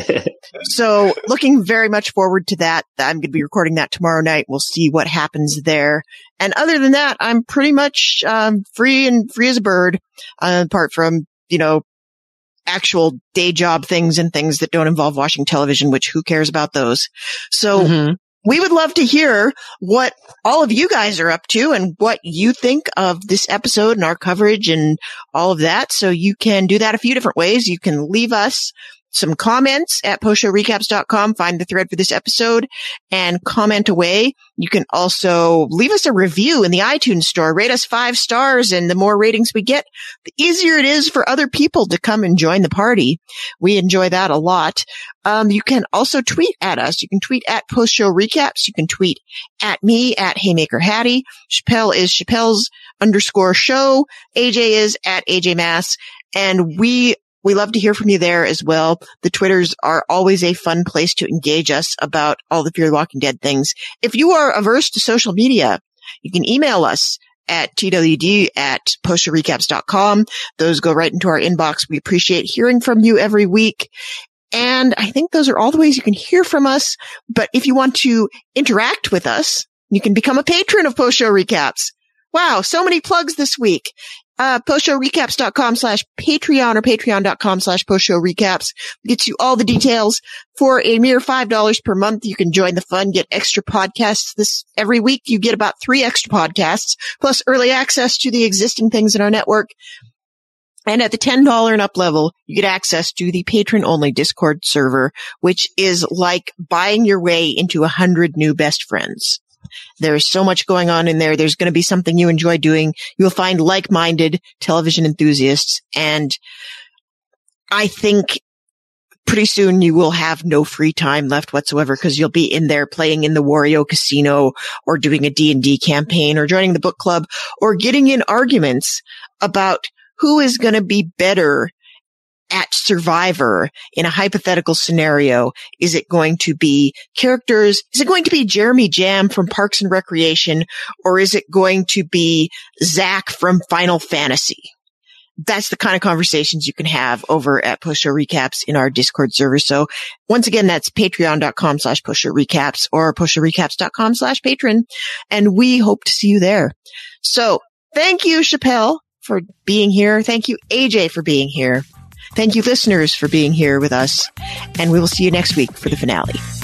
so looking very much forward to that. I'm going to be recording that tomorrow night. We'll see what happens there. And other than that, I'm pretty much um, free and free as a bird, uh, apart from, you know, actual day job things and things that don't involve watching television, which who cares about those? So mm-hmm. we would love to hear what all of you guys are up to and what you think of this episode and our coverage and all of that. So you can do that a few different ways. You can leave us some comments at post show recaps dot com. Find the thread for this episode and comment away. You can also leave us a review in the iTunes store. Rate us five stars, and the more ratings we get, the easier it is for other people to come and join the party. We enjoy that a lot. Um, you can also tweet at us. You can tweet at Post Show Recaps. You can tweet at me at Haymaker Hattie. Chappelle is Chappelle's underscore show. A J is at A J Mass. And we We love to hear from you there as well. The Twitters are always a fun place to engage us about all the Fear the Walking Dead things. If you are averse to social media, you can email us at T W D at post show recaps dot com. Those go right into our inbox. We appreciate hearing from you every week. And I think those are all the ways you can hear from us. But if you want to interact with us, you can become a patron of Post Show Recaps. Wow, so many plugs this week. Uh, post show recaps dot com slash Patreon or patreon dot com slash post show recaps gets you all the details. For a mere five dollars per month, you can join the fun, get extra podcasts. This every week you get about three extra podcasts, plus early access to the existing things in our network. And at the ten dollars and up level, you get access to the patron-only Discord server, which is like buying your way into a hundred new best friends. There's so much going on in there. There's going to be something you enjoy doing. You'll find like-minded television enthusiasts. And I think pretty soon you will have no free time left whatsoever because you'll be in there playing in the Wario Casino or doing a D and D campaign or joining the book club or getting in arguments about who is going to be better at Survivor in a hypothetical scenario. Is it going to be characters? Is it going to be Jeremy Jam from Parks and Recreation? Or is it going to be Zach from Final Fantasy? That's the kind of conversations you can have over at Post Show Recaps in our Discord server. So once again, that's patreon dot com slash Post Show Recaps or post show recaps dot com slash patron. And we hope to see you there. So thank you, Chappelle, for being here. Thank you, A J, for being here. Thank you, listeners, for being here with us, and we will see you next week for the finale.